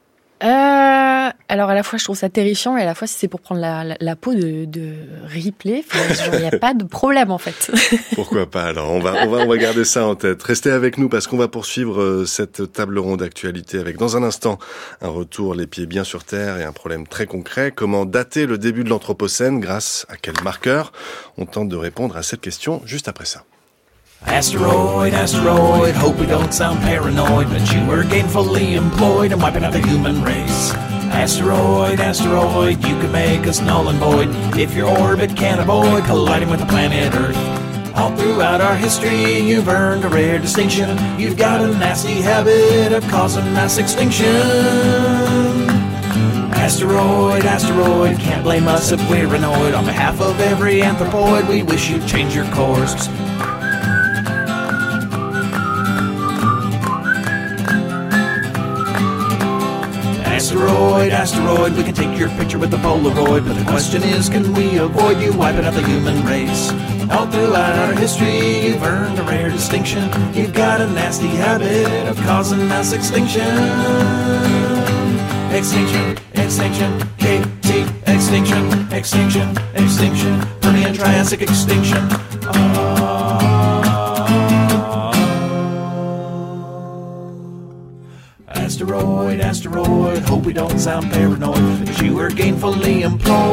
Alors à la fois je trouve ça terrifiant et à la fois si c'est pour prendre la peau de Ripley, il n'y a pas de problème en fait. Pourquoi pas alors, on va garder ça en tête. Restez avec nous parce qu'on va poursuivre cette table ronde d'actualité avec dans un instant un retour les pieds bien sur terre et un problème très concret. Comment dater le début de l'Anthropocène, grâce à quel marqueur? On tente de répondre à cette question juste après ça. Asteroid, asteroid, hope we don't sound paranoid, but you were gainfully employed in wiping out the human race. Asteroid, asteroid, you could make us null and void if your orbit can't avoid colliding with the planet Earth. All throughout our history, you've earned a rare distinction. You've got a nasty habit of causing mass extinction. Asteroid, asteroid, can't blame us if we're annoyed. On behalf of every anthropoid, we wish you'd change your course. Asteroid, asteroid, we can take your picture with the Polaroid, but the question is, can we avoid you wiping out the human race? All throughout our history, you've earned a rare distinction. You've got a nasty habit of causing mass extinction. Extinction, extinction, KT, extinction, extinction, extinction, Permian Triassic extinction. Asteroid, asteroid, hope we don't sound paranoid, but you were gainfully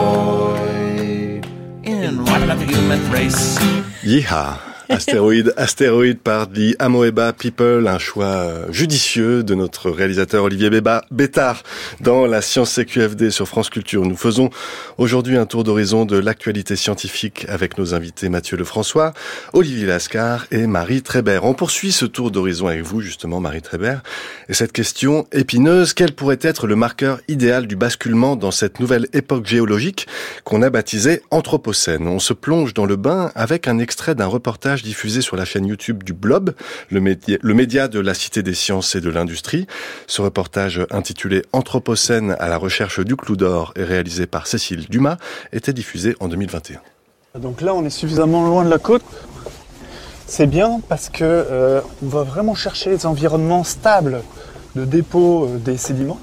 employed in wiping out the human race. Yeehaw! Astéroïde par The Amoeba People, un choix judicieux de notre réalisateur Olivier Bétard dans la Science CQFD sur France Culture. Nous faisons aujourd'hui un tour d'horizon de l'actualité scientifique avec nos invités Mathieu Lefrançois, Olivier Lascar et Marie Trébert. On poursuit ce tour d'horizon avec vous justement Marie Trébert. Et cette question épineuse, quel pourrait être le marqueur idéal du basculement dans cette nouvelle époque géologique qu'on a baptisée Anthropocène? On se plonge dans le bain avec un extrait d'un reportage diffusé sur la chaîne YouTube du Blob, le média de la Cité des Sciences et de l'Industrie. Ce reportage intitulé Anthropocène à la recherche du clou d'or et réalisé par Cécile Dumas était diffusé en 2021. Donc là, on est suffisamment loin de la côte. C'est bien parce que on va vraiment chercher les environnements stables de dépôt des sédiments.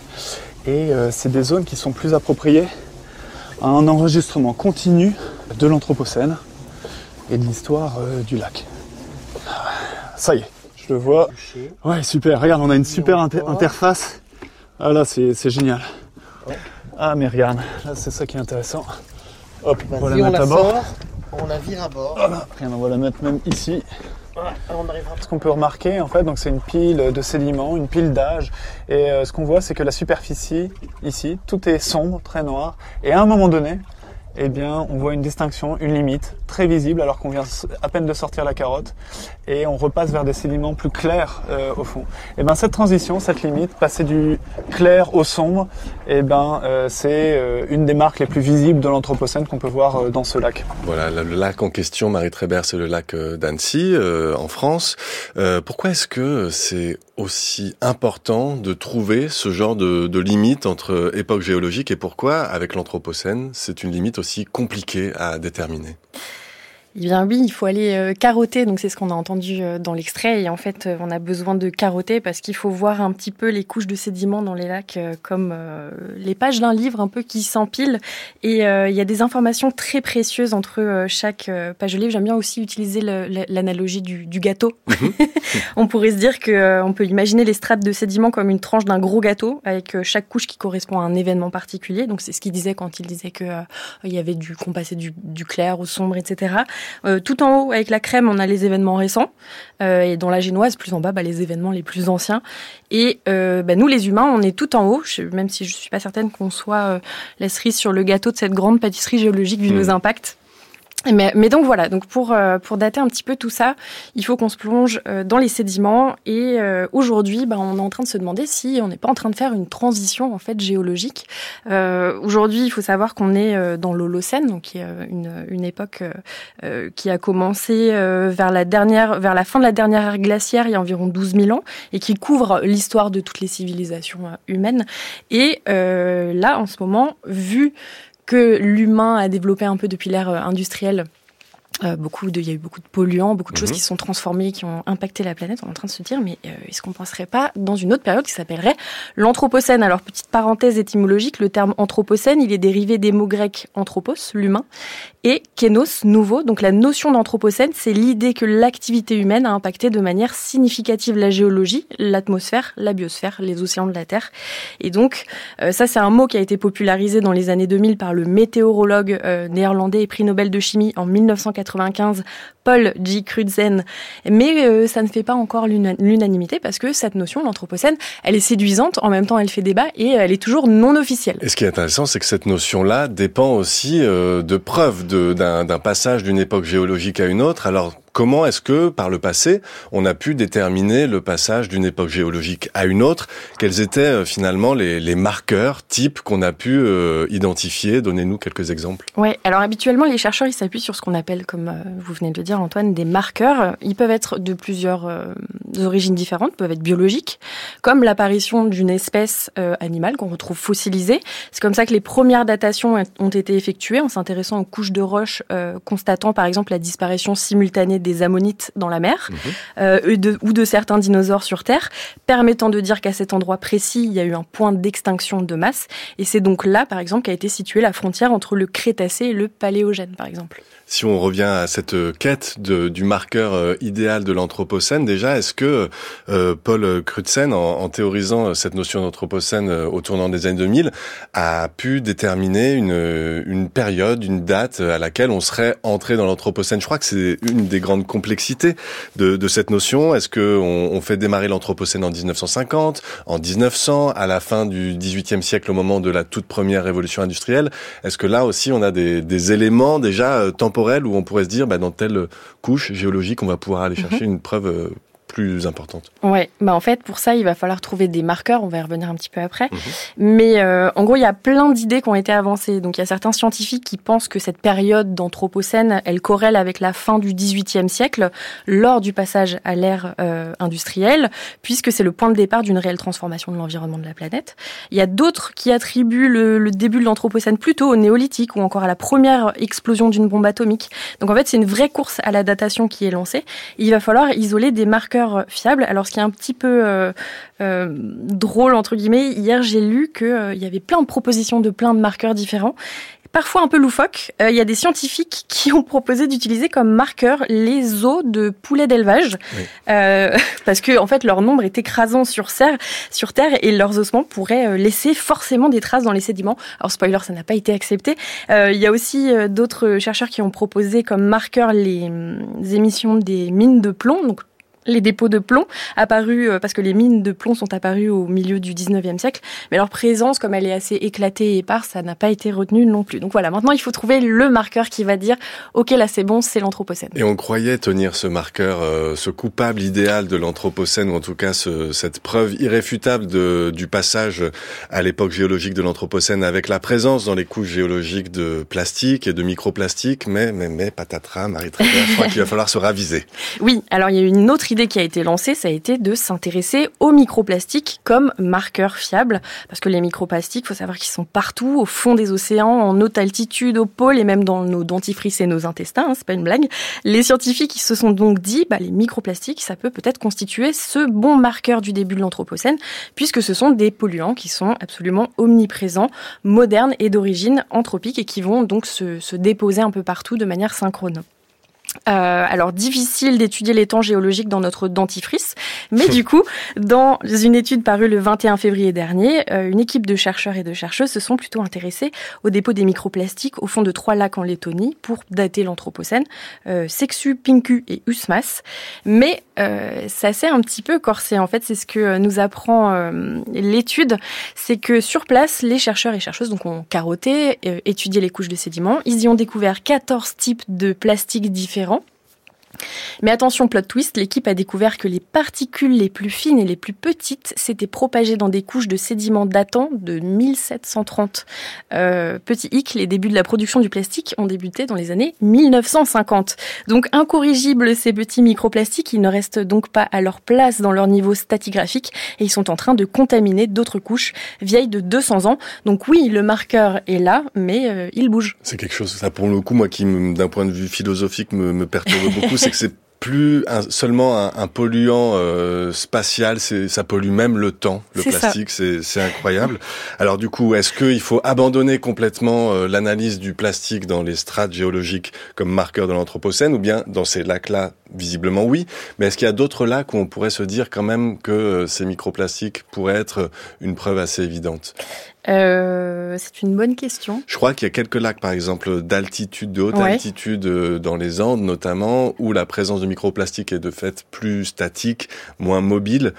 Et c'est des zones qui sont plus appropriées à un enregistrement continu de l'Anthropocène et de l'histoire du lac. Ça y est, je le vois. Ouais, super. Regarde, on a une super interface. Ah là, c'est génial. Ah, mais regarde, là, c'est ça qui est intéressant. Hop, on va la mettre à bord. On la vire à bord. Voilà. Regarde, on va la mettre même ici. Ce qu'on peut remarquer, en fait, donc c'est une pile de sédiments, une pile d'âge. Et ce qu'on voit, c'est que la superficie, ici, tout est sombre, très noir. Et à un moment donné, eh bien, on voit une distinction, une limite très visible alors qu'on vient à peine de sortir la carotte et on repasse vers des sédiments plus clairs au fond. Et ben cette transition, cette limite, passer du clair au sombre, eh ben c'est une des marques les plus visibles de l'Anthropocène qu'on peut voir dans ce lac. Voilà, le lac en question, Marie Trébert, c'est le lac d'Annecy en France. Pourquoi est-ce que c'est aussi important de trouver ce genre de limite entre époques géologiques et pourquoi, avec l'Anthropocène, c'est une limite aussi compliquée à déterminer? Eh bien oui, il faut aller carotter, donc c'est ce qu'on a entendu dans l'extrait, et en fait on a besoin de carotter parce qu'il faut voir un petit peu les couches de sédiments dans les lacs comme les pages d'un livre un peu qui s'empilent, et il y a des informations très précieuses entre chaque page de livre. J'aime bien aussi utiliser l'analogie du gâteau. On pourrait se dire qu'on peut imaginer les strates de sédiments comme une tranche d'un gros gâteau avec chaque couche qui correspond à un événement particulier, donc c'est ce qu'il disait quand il disait que il y avait qu'on passait du clair au sombre, etc. Tout en haut, avec la crème, on a les événements récents. Et dans la génoise, plus en bas, les événements les plus anciens. Et nous, les humains, on est tout en haut, même si je suis pas certaine qu'on soit la cerise sur le gâteau de cette grande pâtisserie géologique vu nos impacts. Mais donc voilà, donc pour dater un petit peu tout ça, il faut qu'on se plonge dans les sédiments et aujourd'hui, on est en train de se demander si on n'est pas en train de faire une transition en fait géologique. Aujourd'hui, il faut savoir qu'on est dans l'Holocène, donc qui est une époque qui a commencé vers la fin de la dernière ère glaciaire, il y a environ 12 000 ans, et qui couvre l'histoire de toutes les civilisations humaines. Et là, en ce moment, vu que l'humain a développé un peu depuis l'ère industrielle Il y a eu beaucoup de polluants, beaucoup de choses qui sont transformées, qui ont impacté la planète. On est en train de se dire, mais est-ce qu'on ne penserait pas dans une autre période qui s'appellerait l'Anthropocène? Alors, petite parenthèse étymologique, le terme Anthropocène, il est dérivé des mots grecs anthropos, l'humain, et kénos, nouveau. Donc, la notion d'Anthropocène, c'est l'idée que l'activité humaine a impacté de manière significative la géologie, l'atmosphère, la biosphère, les océans de la Terre. Et donc, ça, c'est un mot qui a été popularisé dans les années 2000 par le météorologue néerlandais et prix Nobel de chimie en 1995, Paul J. Crutzen. Mais ça ne fait pas encore l'unanimité parce que cette notion, l'Anthropocène, elle est séduisante, en même temps elle fait débat et elle est toujours non officielle. Et ce qui est intéressant, c'est que cette notion-là dépend aussi de preuves d'un passage d'une époque géologique à une autre. Alors, comment est-ce que, par le passé, on a pu déterminer le passage d'une époque géologique à une autre? Quels étaient finalement les marqueurs types qu'on a pu identifier? Donnez-nous quelques exemples. Ouais, alors habituellement, les chercheurs, ils s'appuient sur ce qu'on appelle, comme vous venez de le dire, Antoine, des marqueurs. Ils peuvent être de plusieurs origines différentes, peuvent être biologiques, comme l'apparition d'une espèce animale qu'on retrouve fossilisée. C'est comme ça que les premières datations ont été effectuées en s'intéressant aux couches de roches, constatant par exemple la disparition simultanée des ammonites dans la mer ou de certains dinosaures sur Terre, permettant de dire qu'à cet endroit précis, il y a eu un point d'extinction de masse. Et c'est donc là, par exemple, qu'a été située la frontière entre le Crétacé et le Paléogène, par exemple. Si on revient à cette quête du marqueur idéal de l'Anthropocène, déjà, est-ce que Paul Crutzen, en théorisant cette notion d'Anthropocène au tournant des années 2000, a pu déterminer une période, une date à laquelle on serait entré dans l'Anthropocène? Je crois que c'est une des grandes complexités de cette notion. Est-ce que on fait démarrer l'Anthropocène en 1950, en 1900, à la fin du XVIIIe siècle, au moment de la toute première révolution industrielle? Est-ce que là aussi, on a des éléments déjà temporels où on pourrait se dire, dans telle couche géologique, on va pouvoir aller chercher une preuve plus importante? Ouais, en fait, pour ça, il va falloir trouver des marqueurs, on va y revenir un petit peu après. Mais en gros, il y a plein d'idées qui ont été avancées. Donc, il y a certains scientifiques qui pensent que cette période d'Anthropocène, elle corrèle avec la fin du XVIIIe siècle, lors du passage à l'ère industrielle, puisque c'est le point de départ d'une réelle transformation de l'environnement de la planète. Il y a d'autres qui attribuent le début de l'Anthropocène plutôt au néolithique ou encore à la première explosion d'une bombe atomique. Donc, en fait, c'est une vraie course à la datation qui est lancée. Il va falloir isoler des marqueurs fiables. Alors, ce qui est un petit peu drôle, entre guillemets, hier, j'ai lu qu'il y avait plein de propositions de plein de marqueurs différents. Parfois un peu loufoque, il y a des scientifiques qui ont proposé d'utiliser comme marqueur les os de poulets d'élevage, parce que en fait leur nombre est écrasant sur Terre et leurs ossements pourraient laisser forcément des traces dans les sédiments. Alors spoiler, ça n'a pas été accepté. Il y a aussi d'autres chercheurs qui ont proposé comme marqueur les émissions des mines de plomb, donc les dépôts de plomb apparus, parce que les mines de plomb sont apparues au milieu du 19e siècle, mais leur présence, comme elle est assez éclatée et éparse, ça n'a pas été retenu non plus. Donc voilà, maintenant il faut trouver le marqueur qui va dire « Ok, là c'est bon, c'est l'Anthropocène ». Et on croyait tenir ce marqueur, ce coupable idéal de l'Anthropocène, ou en tout cas cette preuve irréfutable du passage à l'époque géologique de l'Anthropocène, avec la présence dans les couches géologiques de plastique et de microplastique, mais patatras, Marie-Trésor, je crois qu'il va falloir se raviser. Oui, alors il y a une autre idée qui a été lancée, ça a été de s'intéresser aux microplastiques comme marqueurs fiables, parce que les microplastiques, il faut savoir qu'ils sont partout, au fond des océans, en haute altitude, au pôle et même dans nos dentifrices et nos intestins, c'est pas une blague. Les scientifiques ils se sont donc dit, les microplastiques, ça peut peut-être constituer ce bon marqueur du début de l'Anthropocène, puisque ce sont des polluants qui sont absolument omniprésents, modernes et d'origine anthropique et qui vont donc se déposer un peu partout de manière synchrone. Alors difficile d'étudier les temps géologiques dans notre dentifrice, mais du coup, dans une étude parue le 21 février dernier, une équipe de chercheurs et de chercheuses se sont plutôt intéressés au dépôt des microplastiques au fond de 3 lacs en Lettonie pour dater l'Anthropocène, Sexu, Pinku et Usmas. Mais ça s'est un petit peu corsé. En fait, c'est ce que nous apprend l'étude, c'est que sur place, les chercheurs et chercheuses donc, ont carotté, étudié les couches de sédiments. Ils y ont découvert 14 types de plastiques différents. Mais attention, plot twist, l'équipe a découvert que les particules les plus fines et les plus petites s'étaient propagées dans des couches de sédiments datant de 1730. Petit hic, les débuts de la production du plastique ont débuté dans les années 1950. Donc incorrigibles, ces petits microplastiques, ils ne restent donc pas à leur place dans leur niveau stratigraphique et ils sont en train de contaminer d'autres couches vieilles de 200 ans. Donc oui, le marqueur est là, mais il bouge. C'est quelque chose, ça pour le coup, moi qui, d'un point de vue philosophique, me perturbe beaucoup, c'est que c'est plus seulement un polluant spatial, ça pollue même le temps, le plastique, c'est incroyable. Alors du coup, est-ce qu'il faut abandonner complètement l'analyse du plastique dans les strates géologiques comme marqueur de l'Anthropocène, ou bien dans ces lacs-là, visiblement oui, mais est-ce qu'il y a d'autres lacs où on pourrait se dire quand même que ces microplastiques pourraient être une preuve assez évidente? C'est une bonne question. Je crois qu'il y a quelques lacs, par exemple, d'altitude, de haute altitude, dans les Andes notamment, où la présence de microplastiques est de fait plus statique, moins mobile.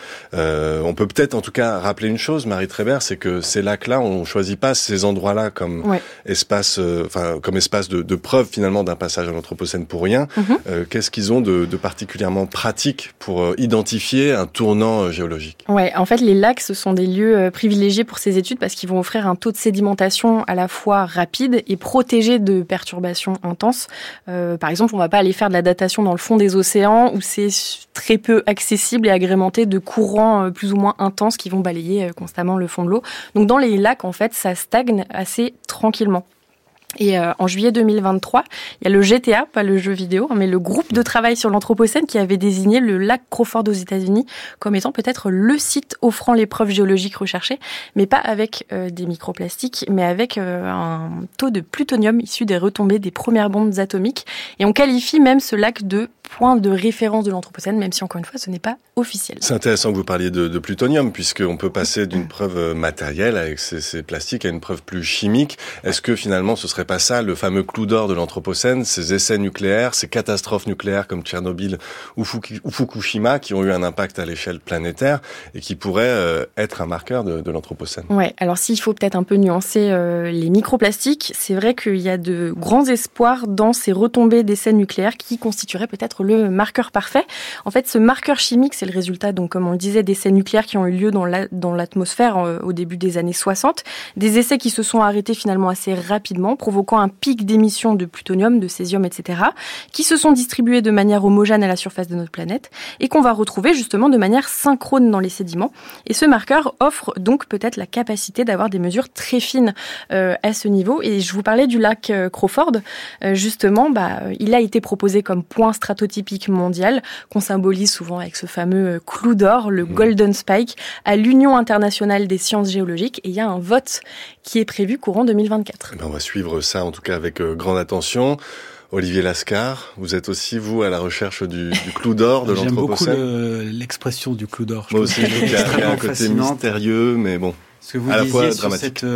On peut peut-être en tout cas rappeler une chose, Marie Trébert, c'est que ces lacs-là, on choisit pas ces endroits-là comme espace, comme espace de preuve finalement d'un passage à l'Anthropocène pour rien. Qu'est-ce qu'ils ont de particulièrement pratique pour identifier un tournant géologique? Ouais, en fait, les lacs, ce sont des lieux privilégiés pour ces études parce qu'ils vont offrir un taux de sédimentation à la fois rapide et protégé de perturbations intenses. Par exemple, on ne va pas aller faire de la datation dans le fond des océans où c'est très peu accessible et agrémenté de courants plus ou moins intenses qui vont balayer constamment le fond de l'eau. Donc dans les lacs, en fait, ça stagne assez tranquillement. Et en juillet 2023, il y a le GTA, pas le jeu vidéo, mais le groupe de travail sur l'Anthropocène qui avait désigné le lac Crawford aux États-Unis comme étant peut-être le site offrant les preuves géologiques recherchées, mais pas avec des microplastiques, mais avec un taux de plutonium issu des retombées des premières bombes atomiques. Et on qualifie même ce lac de point de référence de l'Anthropocène, même si encore une fois, ce n'est pas officiel. C'est intéressant que vous parliez de plutonium, puisqu'on peut passer d'une preuve matérielle avec ces plastiques à une preuve plus chimique. Est-ce que finalement, ce serait pas ça, le fameux clou d'or de l'Anthropocène, ces essais nucléaires, ces catastrophes nucléaires comme Tchernobyl ou Fukushima, qui ont eu un impact à l'échelle planétaire et qui pourraient être un marqueur de l'Anthropocène? Ouais, alors s'il faut peut-être un peu nuancer les microplastiques, c'est vrai qu'il y a de grands espoirs dans ces retombées d'essais nucléaires qui constitueraient peut-être le marqueur parfait. En fait, ce marqueur chimique, c'est le résultat, donc comme on le disait, d'essais nucléaires qui ont eu lieu dans l'atmosphère au début des années 60. Des essais qui se sont arrêtés finalement assez rapidement, provoquant un pic d'émissions de plutonium, de césium, etc., qui se sont distribués de manière homogène à la surface de notre planète et qu'on va retrouver justement de manière synchrone dans les sédiments. Et ce marqueur offre donc peut-être la capacité d'avoir des mesures très fines à ce niveau. Et je vous parlais du lac Crawford. Justement, il a été proposé comme point stratotypique mondial qu'on symbolise souvent avec ce fameux clou d'or, le Golden Spike, à l'Union internationale des sciences géologiques. Et il y a un vote qui est prévu courant 2024. On va suivre ça en tout cas avec grande attention. Olivier Lascar, vous êtes aussi, vous, à la recherche du clou d'or de l'Anthropocène. J'aime beaucoup l'expression du clou d'or. Moi aussi, il y a un côté mystérieux, mais bon. Ce que vous disiez sur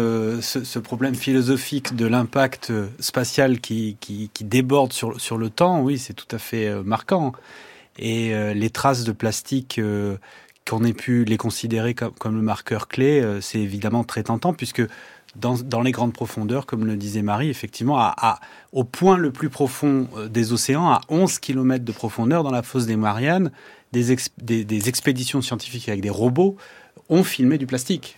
ce problème philosophique de l'impact spatial qui déborde sur le temps, oui, c'est tout à fait marquant. Et les traces de plastique, qu'on ait pu les considérer comme le marqueur clé, c'est évidemment très tentant, puisque dans les grandes profondeurs, comme le disait Marie, effectivement, au point le plus profond des océans, à 11 km de profondeur, dans la fosse des Mariannes, des expéditions scientifiques avec des robots ont filmé du plastique.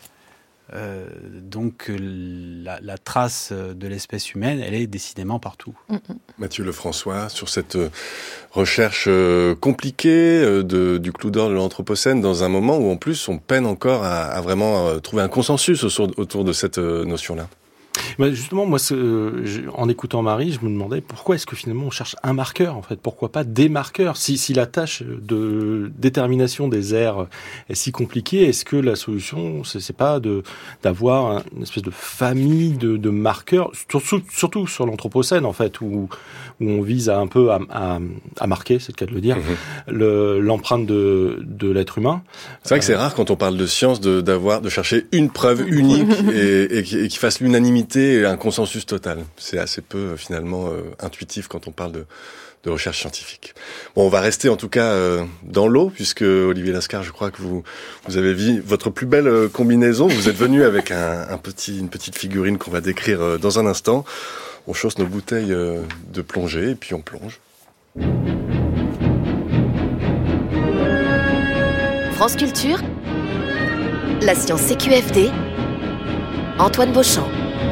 Donc la trace de l'espèce humaine, elle est décidément partout. Mathieu Lefrançois, sur cette recherche compliquée du clou d'or de l'Anthropocène, dans un moment où en plus on peine encore à vraiment trouver un consensus autour de cette notion-là. Justement, moi, en écoutant Marie, je me demandais pourquoi est-ce que finalement on cherche un marqueur, en fait. Pourquoi pas des marqueurs? Si la tâche de détermination des aires est si compliquée, est-ce que la solution, c'est pas d'avoir une espèce de famille de marqueurs, surtout sur l'Anthropocène, en fait, où on vise à un peu à marquer, c'est le cas de le dire, l'empreinte de l'être humain. C'est vrai que c'est rare quand on parle de science de chercher une preuve unique et qui fasse l'unanimité et un consensus total. C'est assez peu finalement intuitif quand on parle de recherche scientifique. Bon, on va rester en tout cas dans l'eau, puisque Olivier Lascar, je crois que vous avez vu votre plus belle combinaison. Vous êtes venu avec une petite figurine qu'on va décrire dans un instant. On chausse nos bouteilles de plongée et puis on plonge. France Culture, la science CQFD, Antoine Beauchamp.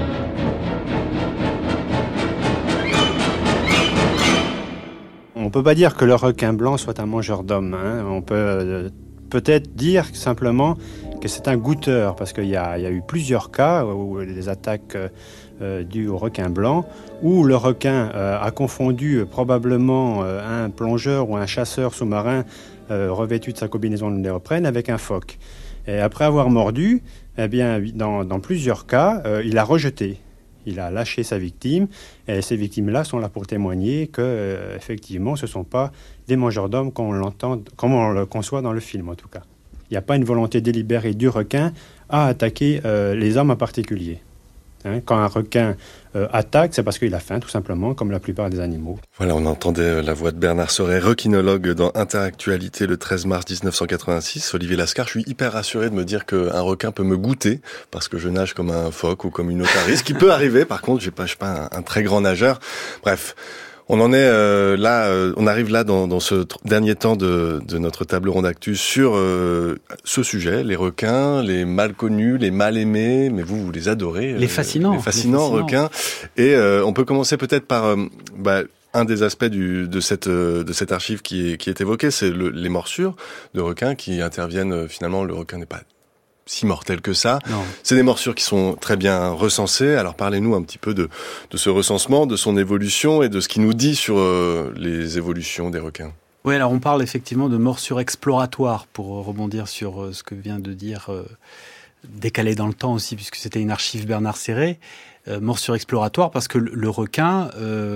On ne peut pas dire que le requin blanc soit un mangeur d'hommes. On peut peut-être dire simplement que c'est un goûteur, parce qu'il y a eu plusieurs cas où des attaques dues au requin blanc, où le requin a confondu probablement un plongeur ou un chasseur sous-marin revêtu de sa combinaison de néoprène avec un phoque. Et après avoir mordu, eh bien, dans plusieurs cas, il a rejeté. Il a lâché sa victime, et ces victimes-là sont là pour témoigner que, effectivement, ce ne sont pas des mangeurs d'hommes comme on le conçoit dans le film, en tout cas. Il n'y a pas une volonté délibérée du requin à attaquer les hommes en particulier. Quand un requin attaque, c'est parce qu'il a faim, tout simplement, comme la plupart des animaux. Voilà, on entendait la voix de Bernard Sorey, requinologue dans Interactualité le 13 mars 1986. Olivier Lascar, je suis hyper rassuré de me dire qu'un requin peut me goûter, parce que je nage comme un phoque ou comme une otarie, ce qui peut arriver. Par contre, je suis pas un très grand nageur. Bref. On en est on arrive là dans ce dernier temps de notre table ronde actu sur ce sujet, les requins, les mal connus, les mal aimés, mais vous les adorez. Les fascinants requins. Et on peut commencer peut-être par un des aspects de cette archive qui est évoqué, c'est les morsures de requins qui interviennent. Finalement, le requin n'est pas si mortel que ça. Non. C'est des morsures qui sont très bien recensées. Alors parlez-nous un petit peu de ce recensement, de son évolution et de ce qu'il nous dit sur les évolutions des requins. Oui, alors on parle effectivement de morsures exploratoires, pour rebondir sur ce que vient de dire, décalé dans le temps aussi, puisque c'était une archive Bernard Serré. Morsure exploratoire parce que le requin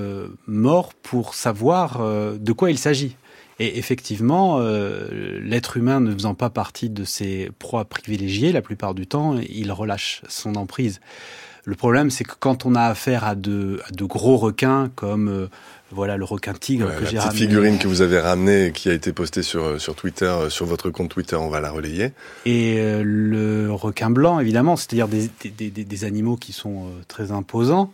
mord pour savoir de quoi il s'agit. Et effectivement, l'être humain ne faisant pas partie de ses proies privilégiées, la plupart du temps, il relâche son emprise. Le problème, c'est que quand on a affaire à de gros requins, comme le requin tigre que j'ai ramené... La petite figurine que vous avez ramenée et qui a été postée sur Twitter, sur votre compte Twitter, on va la relayer. Et le requin blanc, évidemment, c'est-à-dire des animaux qui sont très imposants.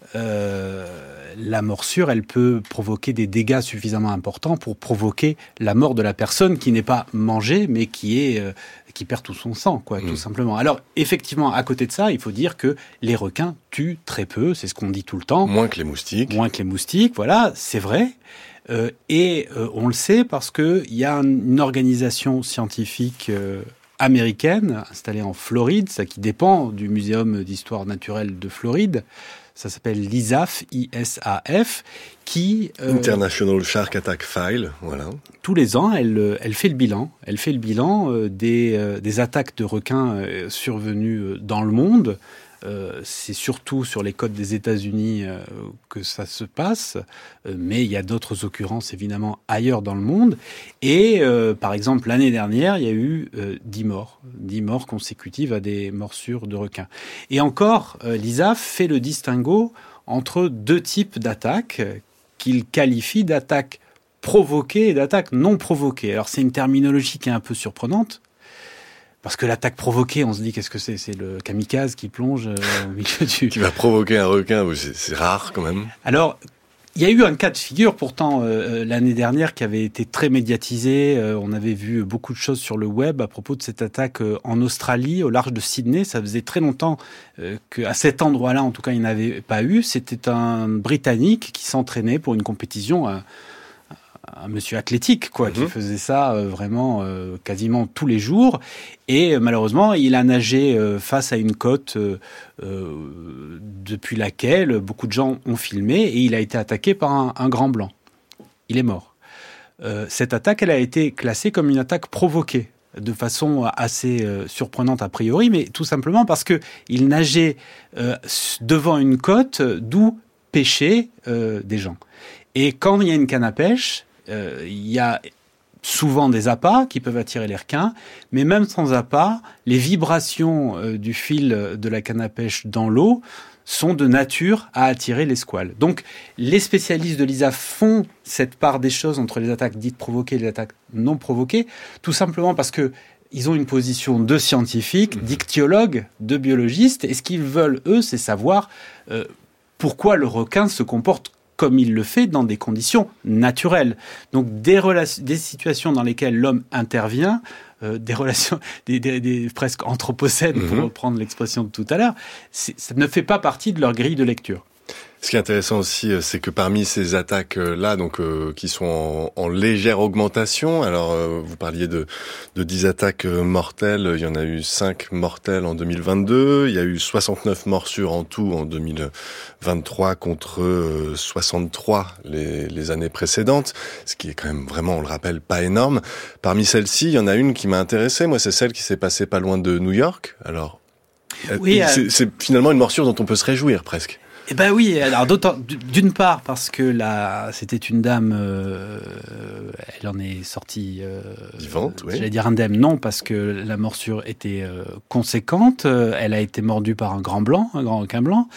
La morsure, elle peut provoquer des dégâts suffisamment importants pour provoquer la mort de la personne qui n'est pas mangée, mais qui perd tout son sang, tout simplement. Alors, effectivement, à côté de ça, il faut dire que les requins tuent très peu, c'est ce qu'on dit tout le temps. Moins que les moustiques, voilà, c'est vrai. Et on le sait parce que il y a une organisation scientifique américaine installée en Floride, ça qui dépend du Muséum d'histoire naturelle de Floride. Ça s'appelle l'ISAF, ISAF, qui... International Shark Attack File, voilà. Tous les ans, elle fait le bilan. Elle fait le bilan des attaques de requins survenues dans le monde. C'est surtout sur les côtes des États-Unis que ça se passe, mais il y a d'autres occurrences évidemment ailleurs dans le monde. Et par exemple, l'année dernière, il y a eu 10 morts consécutives à des morsures de requins. Et encore, l'ISAF fait le distinguo entre deux types d'attaques qu'il qualifie d'attaques provoquées et d'attaques non provoquées. Alors c'est une terminologie qui est un peu surprenante. Parce que l'attaque provoquée, on se dit, qu'est-ce que c'est ? C'est le kamikaze qui plonge au milieu du... Qui va provoquer un requin, c'est rare quand même. Alors, il y a eu un cas de figure pourtant l'année dernière qui avait été très médiatisé. On avait vu beaucoup de choses sur le web à propos de cette attaque en Australie, au large de Sydney. Ça faisait très longtemps qu'à cet endroit-là, en tout cas, il n'avait pas eu. C'était un Britannique qui s'entraînait pour une compétition... un monsieur athlétique, qui faisait ça vraiment quasiment tous les jours. Et malheureusement, il a nagé face à une côte depuis laquelle beaucoup de gens ont filmé et il a été attaqué par un grand blanc. Il est mort. Cette attaque, elle a été classée comme une attaque provoquée de façon assez surprenante a priori, mais tout simplement parce que il nageait devant une côte d'où pêchaient des gens. Et quand il y a une canne à pêche, il y a souvent des appâts qui peuvent attirer les requins, mais même sans appât, les vibrations du fil de la canne à pêche dans l'eau sont de nature à attirer les squales. Donc, les spécialistes de l'ISAF font cette part des choses entre les attaques dites provoquées et les attaques non provoquées, tout simplement parce que ils ont une position de scientifiques, d'ichtyologues, de biologistes, et ce qu'ils veulent, eux, c'est savoir pourquoi le requin se comporte comme il le fait dans des conditions naturelles. Donc des situations dans lesquelles l'homme intervient, des relations des presque anthropocènes, pour reprendre l'expression de tout à l'heure, ça ne fait pas partie de leur grille de lecture. Ce qui est intéressant aussi, c'est que parmi ces attaques-là, donc qui sont en légère augmentation, alors vous parliez de 10 attaques mortelles, il y en a eu 5 mortelles en 2022, il y a eu 69 morsures en tout en 2023 contre 63 les années précédentes, ce qui est quand même vraiment, on le rappelle, pas énorme. Parmi celles-ci, il y en a une qui m'a intéressé, moi c'est celle qui s'est passée pas loin de New York. Alors, oui, c'est finalement une morsure dont on peut se réjouir presque. Eh ben oui, alors d'une part parce que c'était une dame, elle en est sortie vivante, oui. J'allais dire indemne, non, parce que la morsure était conséquente. Elle a été mordue par un grand requin blanc.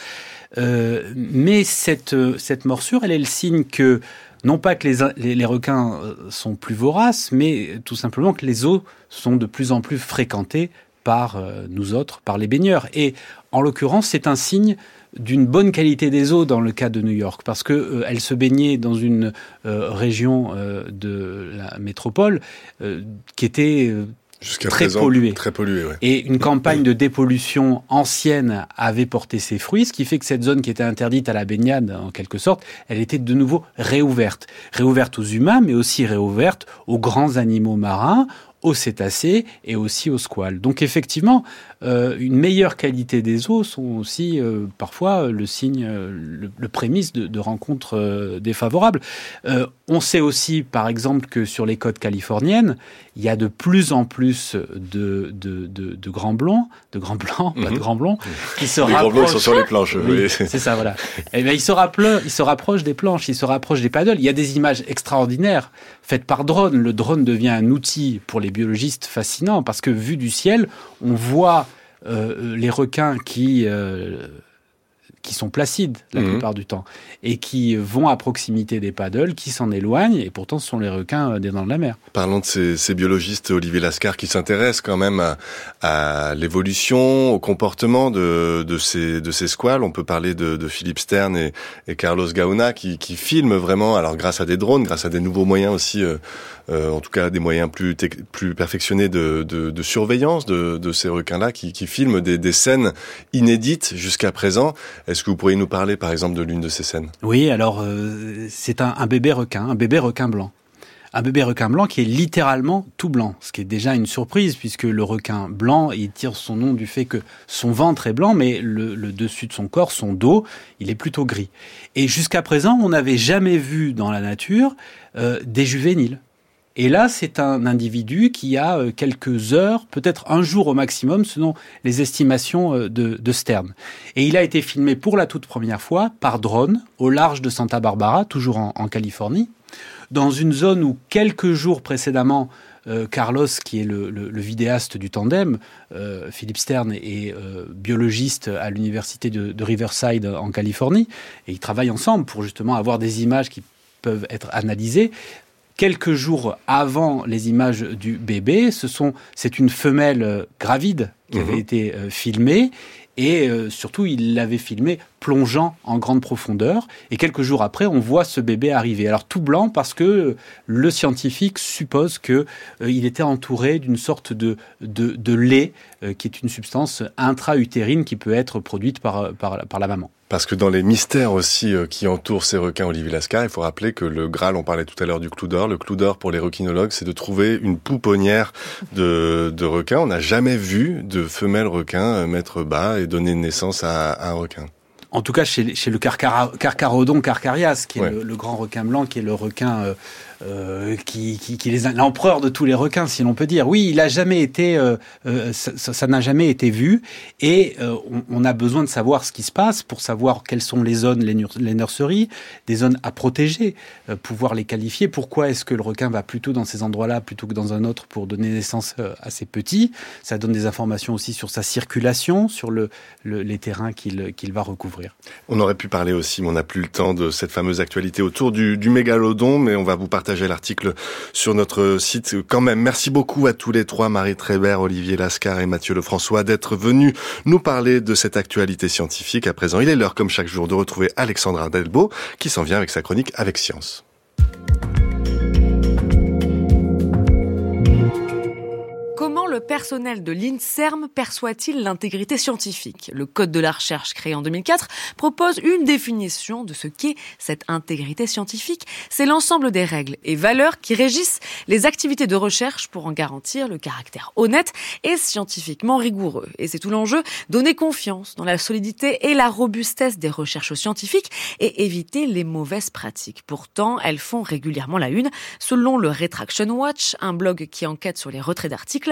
Mais cette morsure, elle est le signe que non pas que les requins sont plus voraces, mais tout simplement que les eaux sont de plus en plus fréquentées par nous autres, par les baigneurs. Et en l'occurrence, c'est un signe d'une bonne qualité des eaux dans le cas de New York, parce que elle se baignait dans une région de la métropole qui était jusqu'à très présent polluée. Très polluée, ouais. Et une campagne de dépollution ancienne avait porté ses fruits, ce qui fait que cette zone qui était interdite à la baignade, en quelque sorte, elle était de nouveau réouverte. Réouverte aux humains, mais aussi réouverte aux grands animaux marins, aux cétacés et aussi aux squales. Donc effectivement, une meilleure qualité des eaux sont aussi parfois le signe, le prémisse de rencontres défavorables. On sait aussi, par exemple, que sur les côtes californiennes, il y a de plus en plus de grands blancs, pas de grands blancs, qui se rapprochent. Les grands blancs sont sur les planches. Oui, c'est ça, voilà. Et bien, ils se rapprochent des planches, ils se rapprochent des paddles. Il y a des images extraordinaires faites par drone. Le drone devient un outil pour les biologistes fascinant parce que vu du ciel, on voit les requins qui sont placides la plupart du temps et qui vont à proximité des paddles, qui s'en éloignent et pourtant ce sont les requins des dents de la mer. Parlons de ces biologistes, Olivier Lascar, qui s'intéressent quand même à l'évolution, au comportement de ces squales. On peut parler de Philippe Stern et Carlos Gauna qui filment vraiment, alors grâce à des drones, grâce à des nouveaux moyens aussi, en tout cas des moyens plus perfectionnés de surveillance de ces requins-là, qui filment des scènes inédites jusqu'à présent. Est-ce que vous pourriez nous parler, par exemple, de l'une de ces scènes ? Oui, alors c'est un bébé requin blanc. Un bébé requin blanc qui est littéralement tout blanc, ce qui est déjà une surprise, puisque le requin blanc, il tire son nom du fait que son ventre est blanc, mais le dessus de son corps, son dos, il est plutôt gris. Et jusqu'à présent, on n'avait jamais vu dans la nature des juvéniles. Et là, c'est un individu qui a quelques heures, peut-être un jour au maximum, selon les estimations de Stern. Et il a été filmé pour la toute première fois par drone au large de Santa Barbara, toujours en Californie, dans une zone où quelques jours précédemment, Carlos, qui est le vidéaste du tandem, Philippe Stern est biologiste à l'université de Riverside en Californie, et ils travaillent ensemble pour justement avoir des images qui peuvent être analysées. Quelques jours avant les images du bébé, c'est une femelle gravide qui avait été filmée et surtout il l'avait filmée plongeant en grande profondeur et quelques jours après on voit ce bébé arriver. Alors tout blanc parce que le scientifique suppose que il était entouré d'une sorte de lait qui est une substance intra-utérine qui peut être produite par la maman. Parce que dans les mystères aussi qui entourent ces requins, Olivier Lascar, il faut rappeler que le Graal, on parlait tout à l'heure du clou d'or. Le clou d'or pour les requinologues, c'est de trouver une pouponnière de requins. On n'a jamais vu de femelle requin mettre bas et donner naissance à un requin. En tout cas, chez le Carcharodon carcharias, qui est le grand requin blanc, qui est le requin qui est l'empereur de tous les requins, si l'on peut dire. Oui, il a jamais été, ça n'a jamais été vu, et on a besoin de savoir ce qui se passe pour savoir quelles sont les zones, les nurseries, des zones à protéger, pouvoir les qualifier. Pourquoi est-ce que le requin va plutôt dans ces endroits-là plutôt que dans un autre pour donner naissance à ses petits? Ça donne des informations aussi sur sa circulation, sur les terrains qu'il va recouvrir. découvrir. On aurait pu parler aussi, mais on n'a plus le temps de cette fameuse actualité autour du mégalodon, mais on va vous partager l'article sur notre site quand même. Merci beaucoup à tous les trois, Marie Trébert, Olivier Lascar et Mathieu Lefrançois, d'être venus nous parler de cette actualité scientifique. À présent, il est l'heure, comme chaque jour, de retrouver Alexandra Delbo, qui s'en vient avec sa chronique Avec Science. Comment le personnel de l'INSERM perçoit-il l'intégrité scientifique ? Le Code de la recherche, créé en 2004, propose une définition de ce qu'est cette intégrité scientifique. C'est l'ensemble des règles et valeurs qui régissent les activités de recherche pour en garantir le caractère honnête et scientifiquement rigoureux. Et c'est tout l'enjeu, donner confiance dans la solidité et la robustesse des recherches scientifiques et éviter les mauvaises pratiques. Pourtant, elles font régulièrement la une. Selon le Retraction Watch, un blog qui enquête sur les retraits d'articles,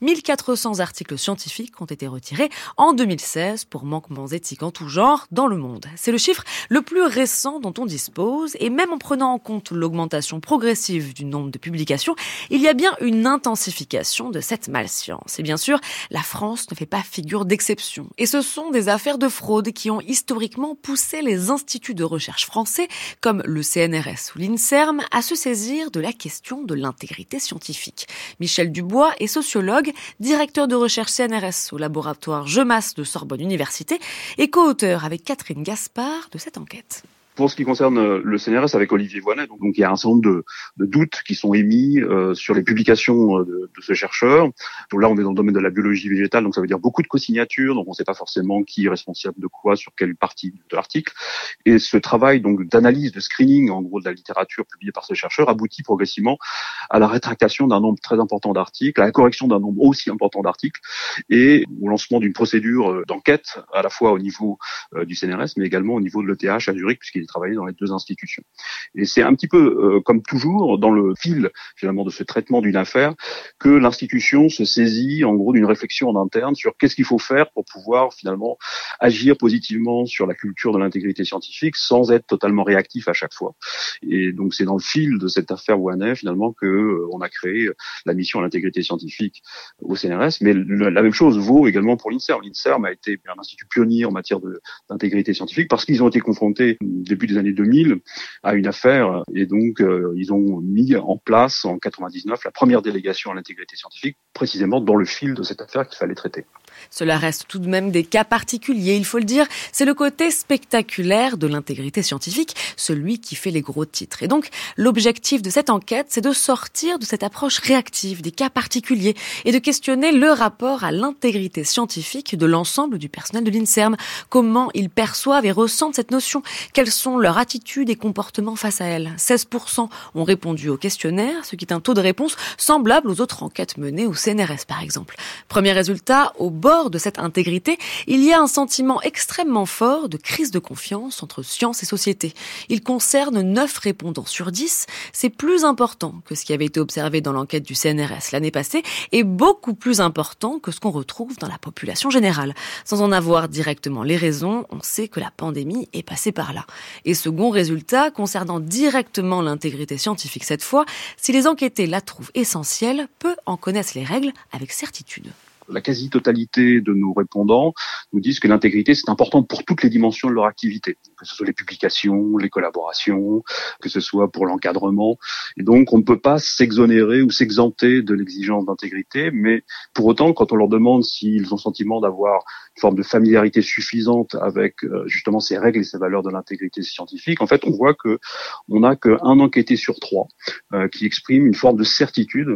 1400 articles scientifiques ont été retirés en 2016 pour manquements éthiques en tout genre dans le monde. C'est le chiffre le plus récent dont on dispose et même en prenant en compte l'augmentation progressive du nombre de publications, il y a bien une intensification de cette malscience. Et bien sûr, la France ne fait pas figure d'exception. Et ce sont des affaires de fraude qui ont historiquement poussé les instituts de recherche français comme le CNRS ou l'INSERM à se saisir de la question de l'intégrité scientifique. Michel Dubois est sociologue, directeur de recherche CNRS au laboratoire Gemas de Sorbonne Université et co-auteur avec Catherine Gaspard de cette enquête. Pour ce qui concerne le CNRS avec Olivier Voinet, donc il y a un certain nombre de doutes qui sont émis sur les publications de ce chercheur. Donc là, on est dans le domaine de la biologie végétale, donc ça veut dire beaucoup de co-signatures, donc on ne sait pas forcément qui est responsable de quoi sur quelle partie de l'article. Et ce travail donc d'analyse, de screening en gros de la littérature publiée par ce chercheur aboutit progressivement à la rétractation d'un nombre très important d'articles, à la correction d'un nombre aussi important d'articles et au lancement d'une procédure d'enquête à la fois au niveau du CNRS mais également au niveau de l'ETH à Zurich puisqu'il travailler dans les deux institutions. Et c'est un petit peu comme toujours dans le fil finalement de ce traitement d'une affaire que l'institution se saisit en gros d'une réflexion en interne sur qu'est-ce qu'il faut faire pour pouvoir finalement agir positivement sur la culture de l'intégrité scientifique sans être totalement réactif à chaque fois. Et donc c'est dans le fil de cette affaire Voinet finalement que on a créé la mission à l'intégrité scientifique au CNRS, mais la même chose vaut également pour l'INSERM. L'INSERM a été un institut pionnier en matière d'intégrité scientifique parce qu'ils ont été confrontés début des années 2000 à une affaire et donc ils ont mis en place en 99 la première délégation à l'intégrité scientifique précisément dans le fil de cette affaire qu'il fallait traiter. Cela reste tout de même des cas particuliers, il faut le dire. C'est le côté spectaculaire de l'intégrité scientifique, celui qui fait les gros titres. Et donc, l'objectif de cette enquête, c'est de sortir de cette approche réactive des cas particuliers et de questionner le rapport à l'intégrité scientifique de l'ensemble du personnel de l'INSERM. Comment ils perçoivent et ressentent cette notion? Quelles sont leurs attitudes et comportements face à elle? 16% ont répondu au questionnaire, ce qui est un taux de réponse semblable aux autres enquêtes menées au CNRS, par exemple. Premier résultat, au bord de cette intégrité, il y a un sentiment extrêmement fort de crise de confiance entre science et société. Il concerne 9 répondants sur 10. C'est plus important que ce qui avait été observé dans l'enquête du CNRS l'année passée et beaucoup plus important que ce qu'on retrouve dans la population générale. Sans en avoir directement les raisons, on sait que la pandémie est passée par là. Et second résultat, concernant directement l'intégrité scientifique cette fois, si les enquêtés la trouvent essentielle, peu en connaissent les règles avec certitude. La quasi-totalité de nos répondants nous disent que l'intégrité, c'est important pour toutes les dimensions de leur activité, que ce soit les publications, les collaborations, que ce soit pour l'encadrement. Et donc, on ne peut pas s'exonérer ou s'exempter de l'exigence d'intégrité, mais pour autant, quand on leur demande s'ils ont le sentiment d'avoir une forme de familiarité suffisante avec justement ces règles et ces valeurs de l'intégrité scientifique, en fait, on voit que on n'a qu'un enquêté sur 3 qui exprime une forme de certitude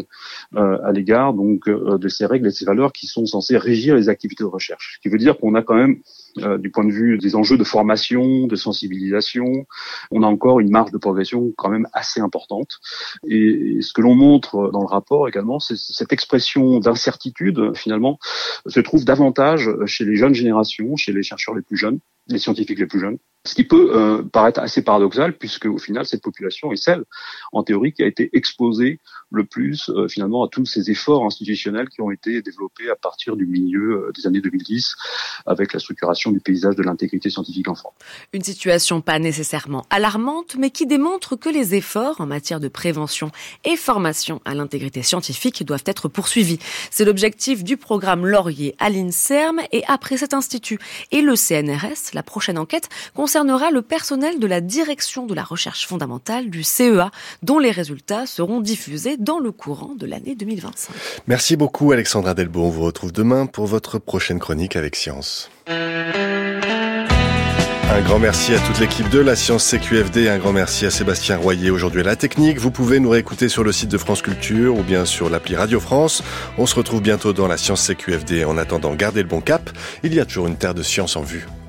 à l'égard donc de ces règles et de ces valeurs qui sont censés régir les activités de recherche. Ce qui veut dire qu'on a quand même, du point de vue des enjeux de formation, de sensibilisation, on a encore une marge de progression quand même assez importante. Et ce que l'on montre dans le rapport également, c'est cette expression d'incertitude, finalement, se trouve davantage chez les jeunes générations, chez les chercheurs les plus jeunes, les scientifiques les plus jeunes, Ce qui peut paraître assez paradoxal, puisque au final, cette population est celle, en théorie, qui a été exposée le plus finalement à tous ces efforts institutionnels qui ont été développés à partir du milieu des années 2010, avec la structuration du paysage de l'intégrité scientifique en France. Une situation pas nécessairement alarmante, mais qui démontre que les efforts en matière de prévention et formation à l'intégrité scientifique doivent être poursuivis. C'est l'objectif du programme Laurier à l'INSERM, et après cet institut et le CNRS, la prochaine enquête concernera le personnel de la direction de la recherche fondamentale du CEA, dont les résultats seront diffusés dans le courant de l'année 2025. Merci beaucoup Alexandra Delbo. On vous retrouve demain pour votre prochaine chronique avec Science. Un grand merci à toute l'équipe de la Science CQFD, un grand merci à Sébastien Royer aujourd'hui à la technique. Vous pouvez nous réécouter sur le site de France Culture ou bien sur l'appli Radio France. On se retrouve bientôt dans la Science CQFD. En attendant, gardez le bon cap. Il y a toujours une terre de science en vue.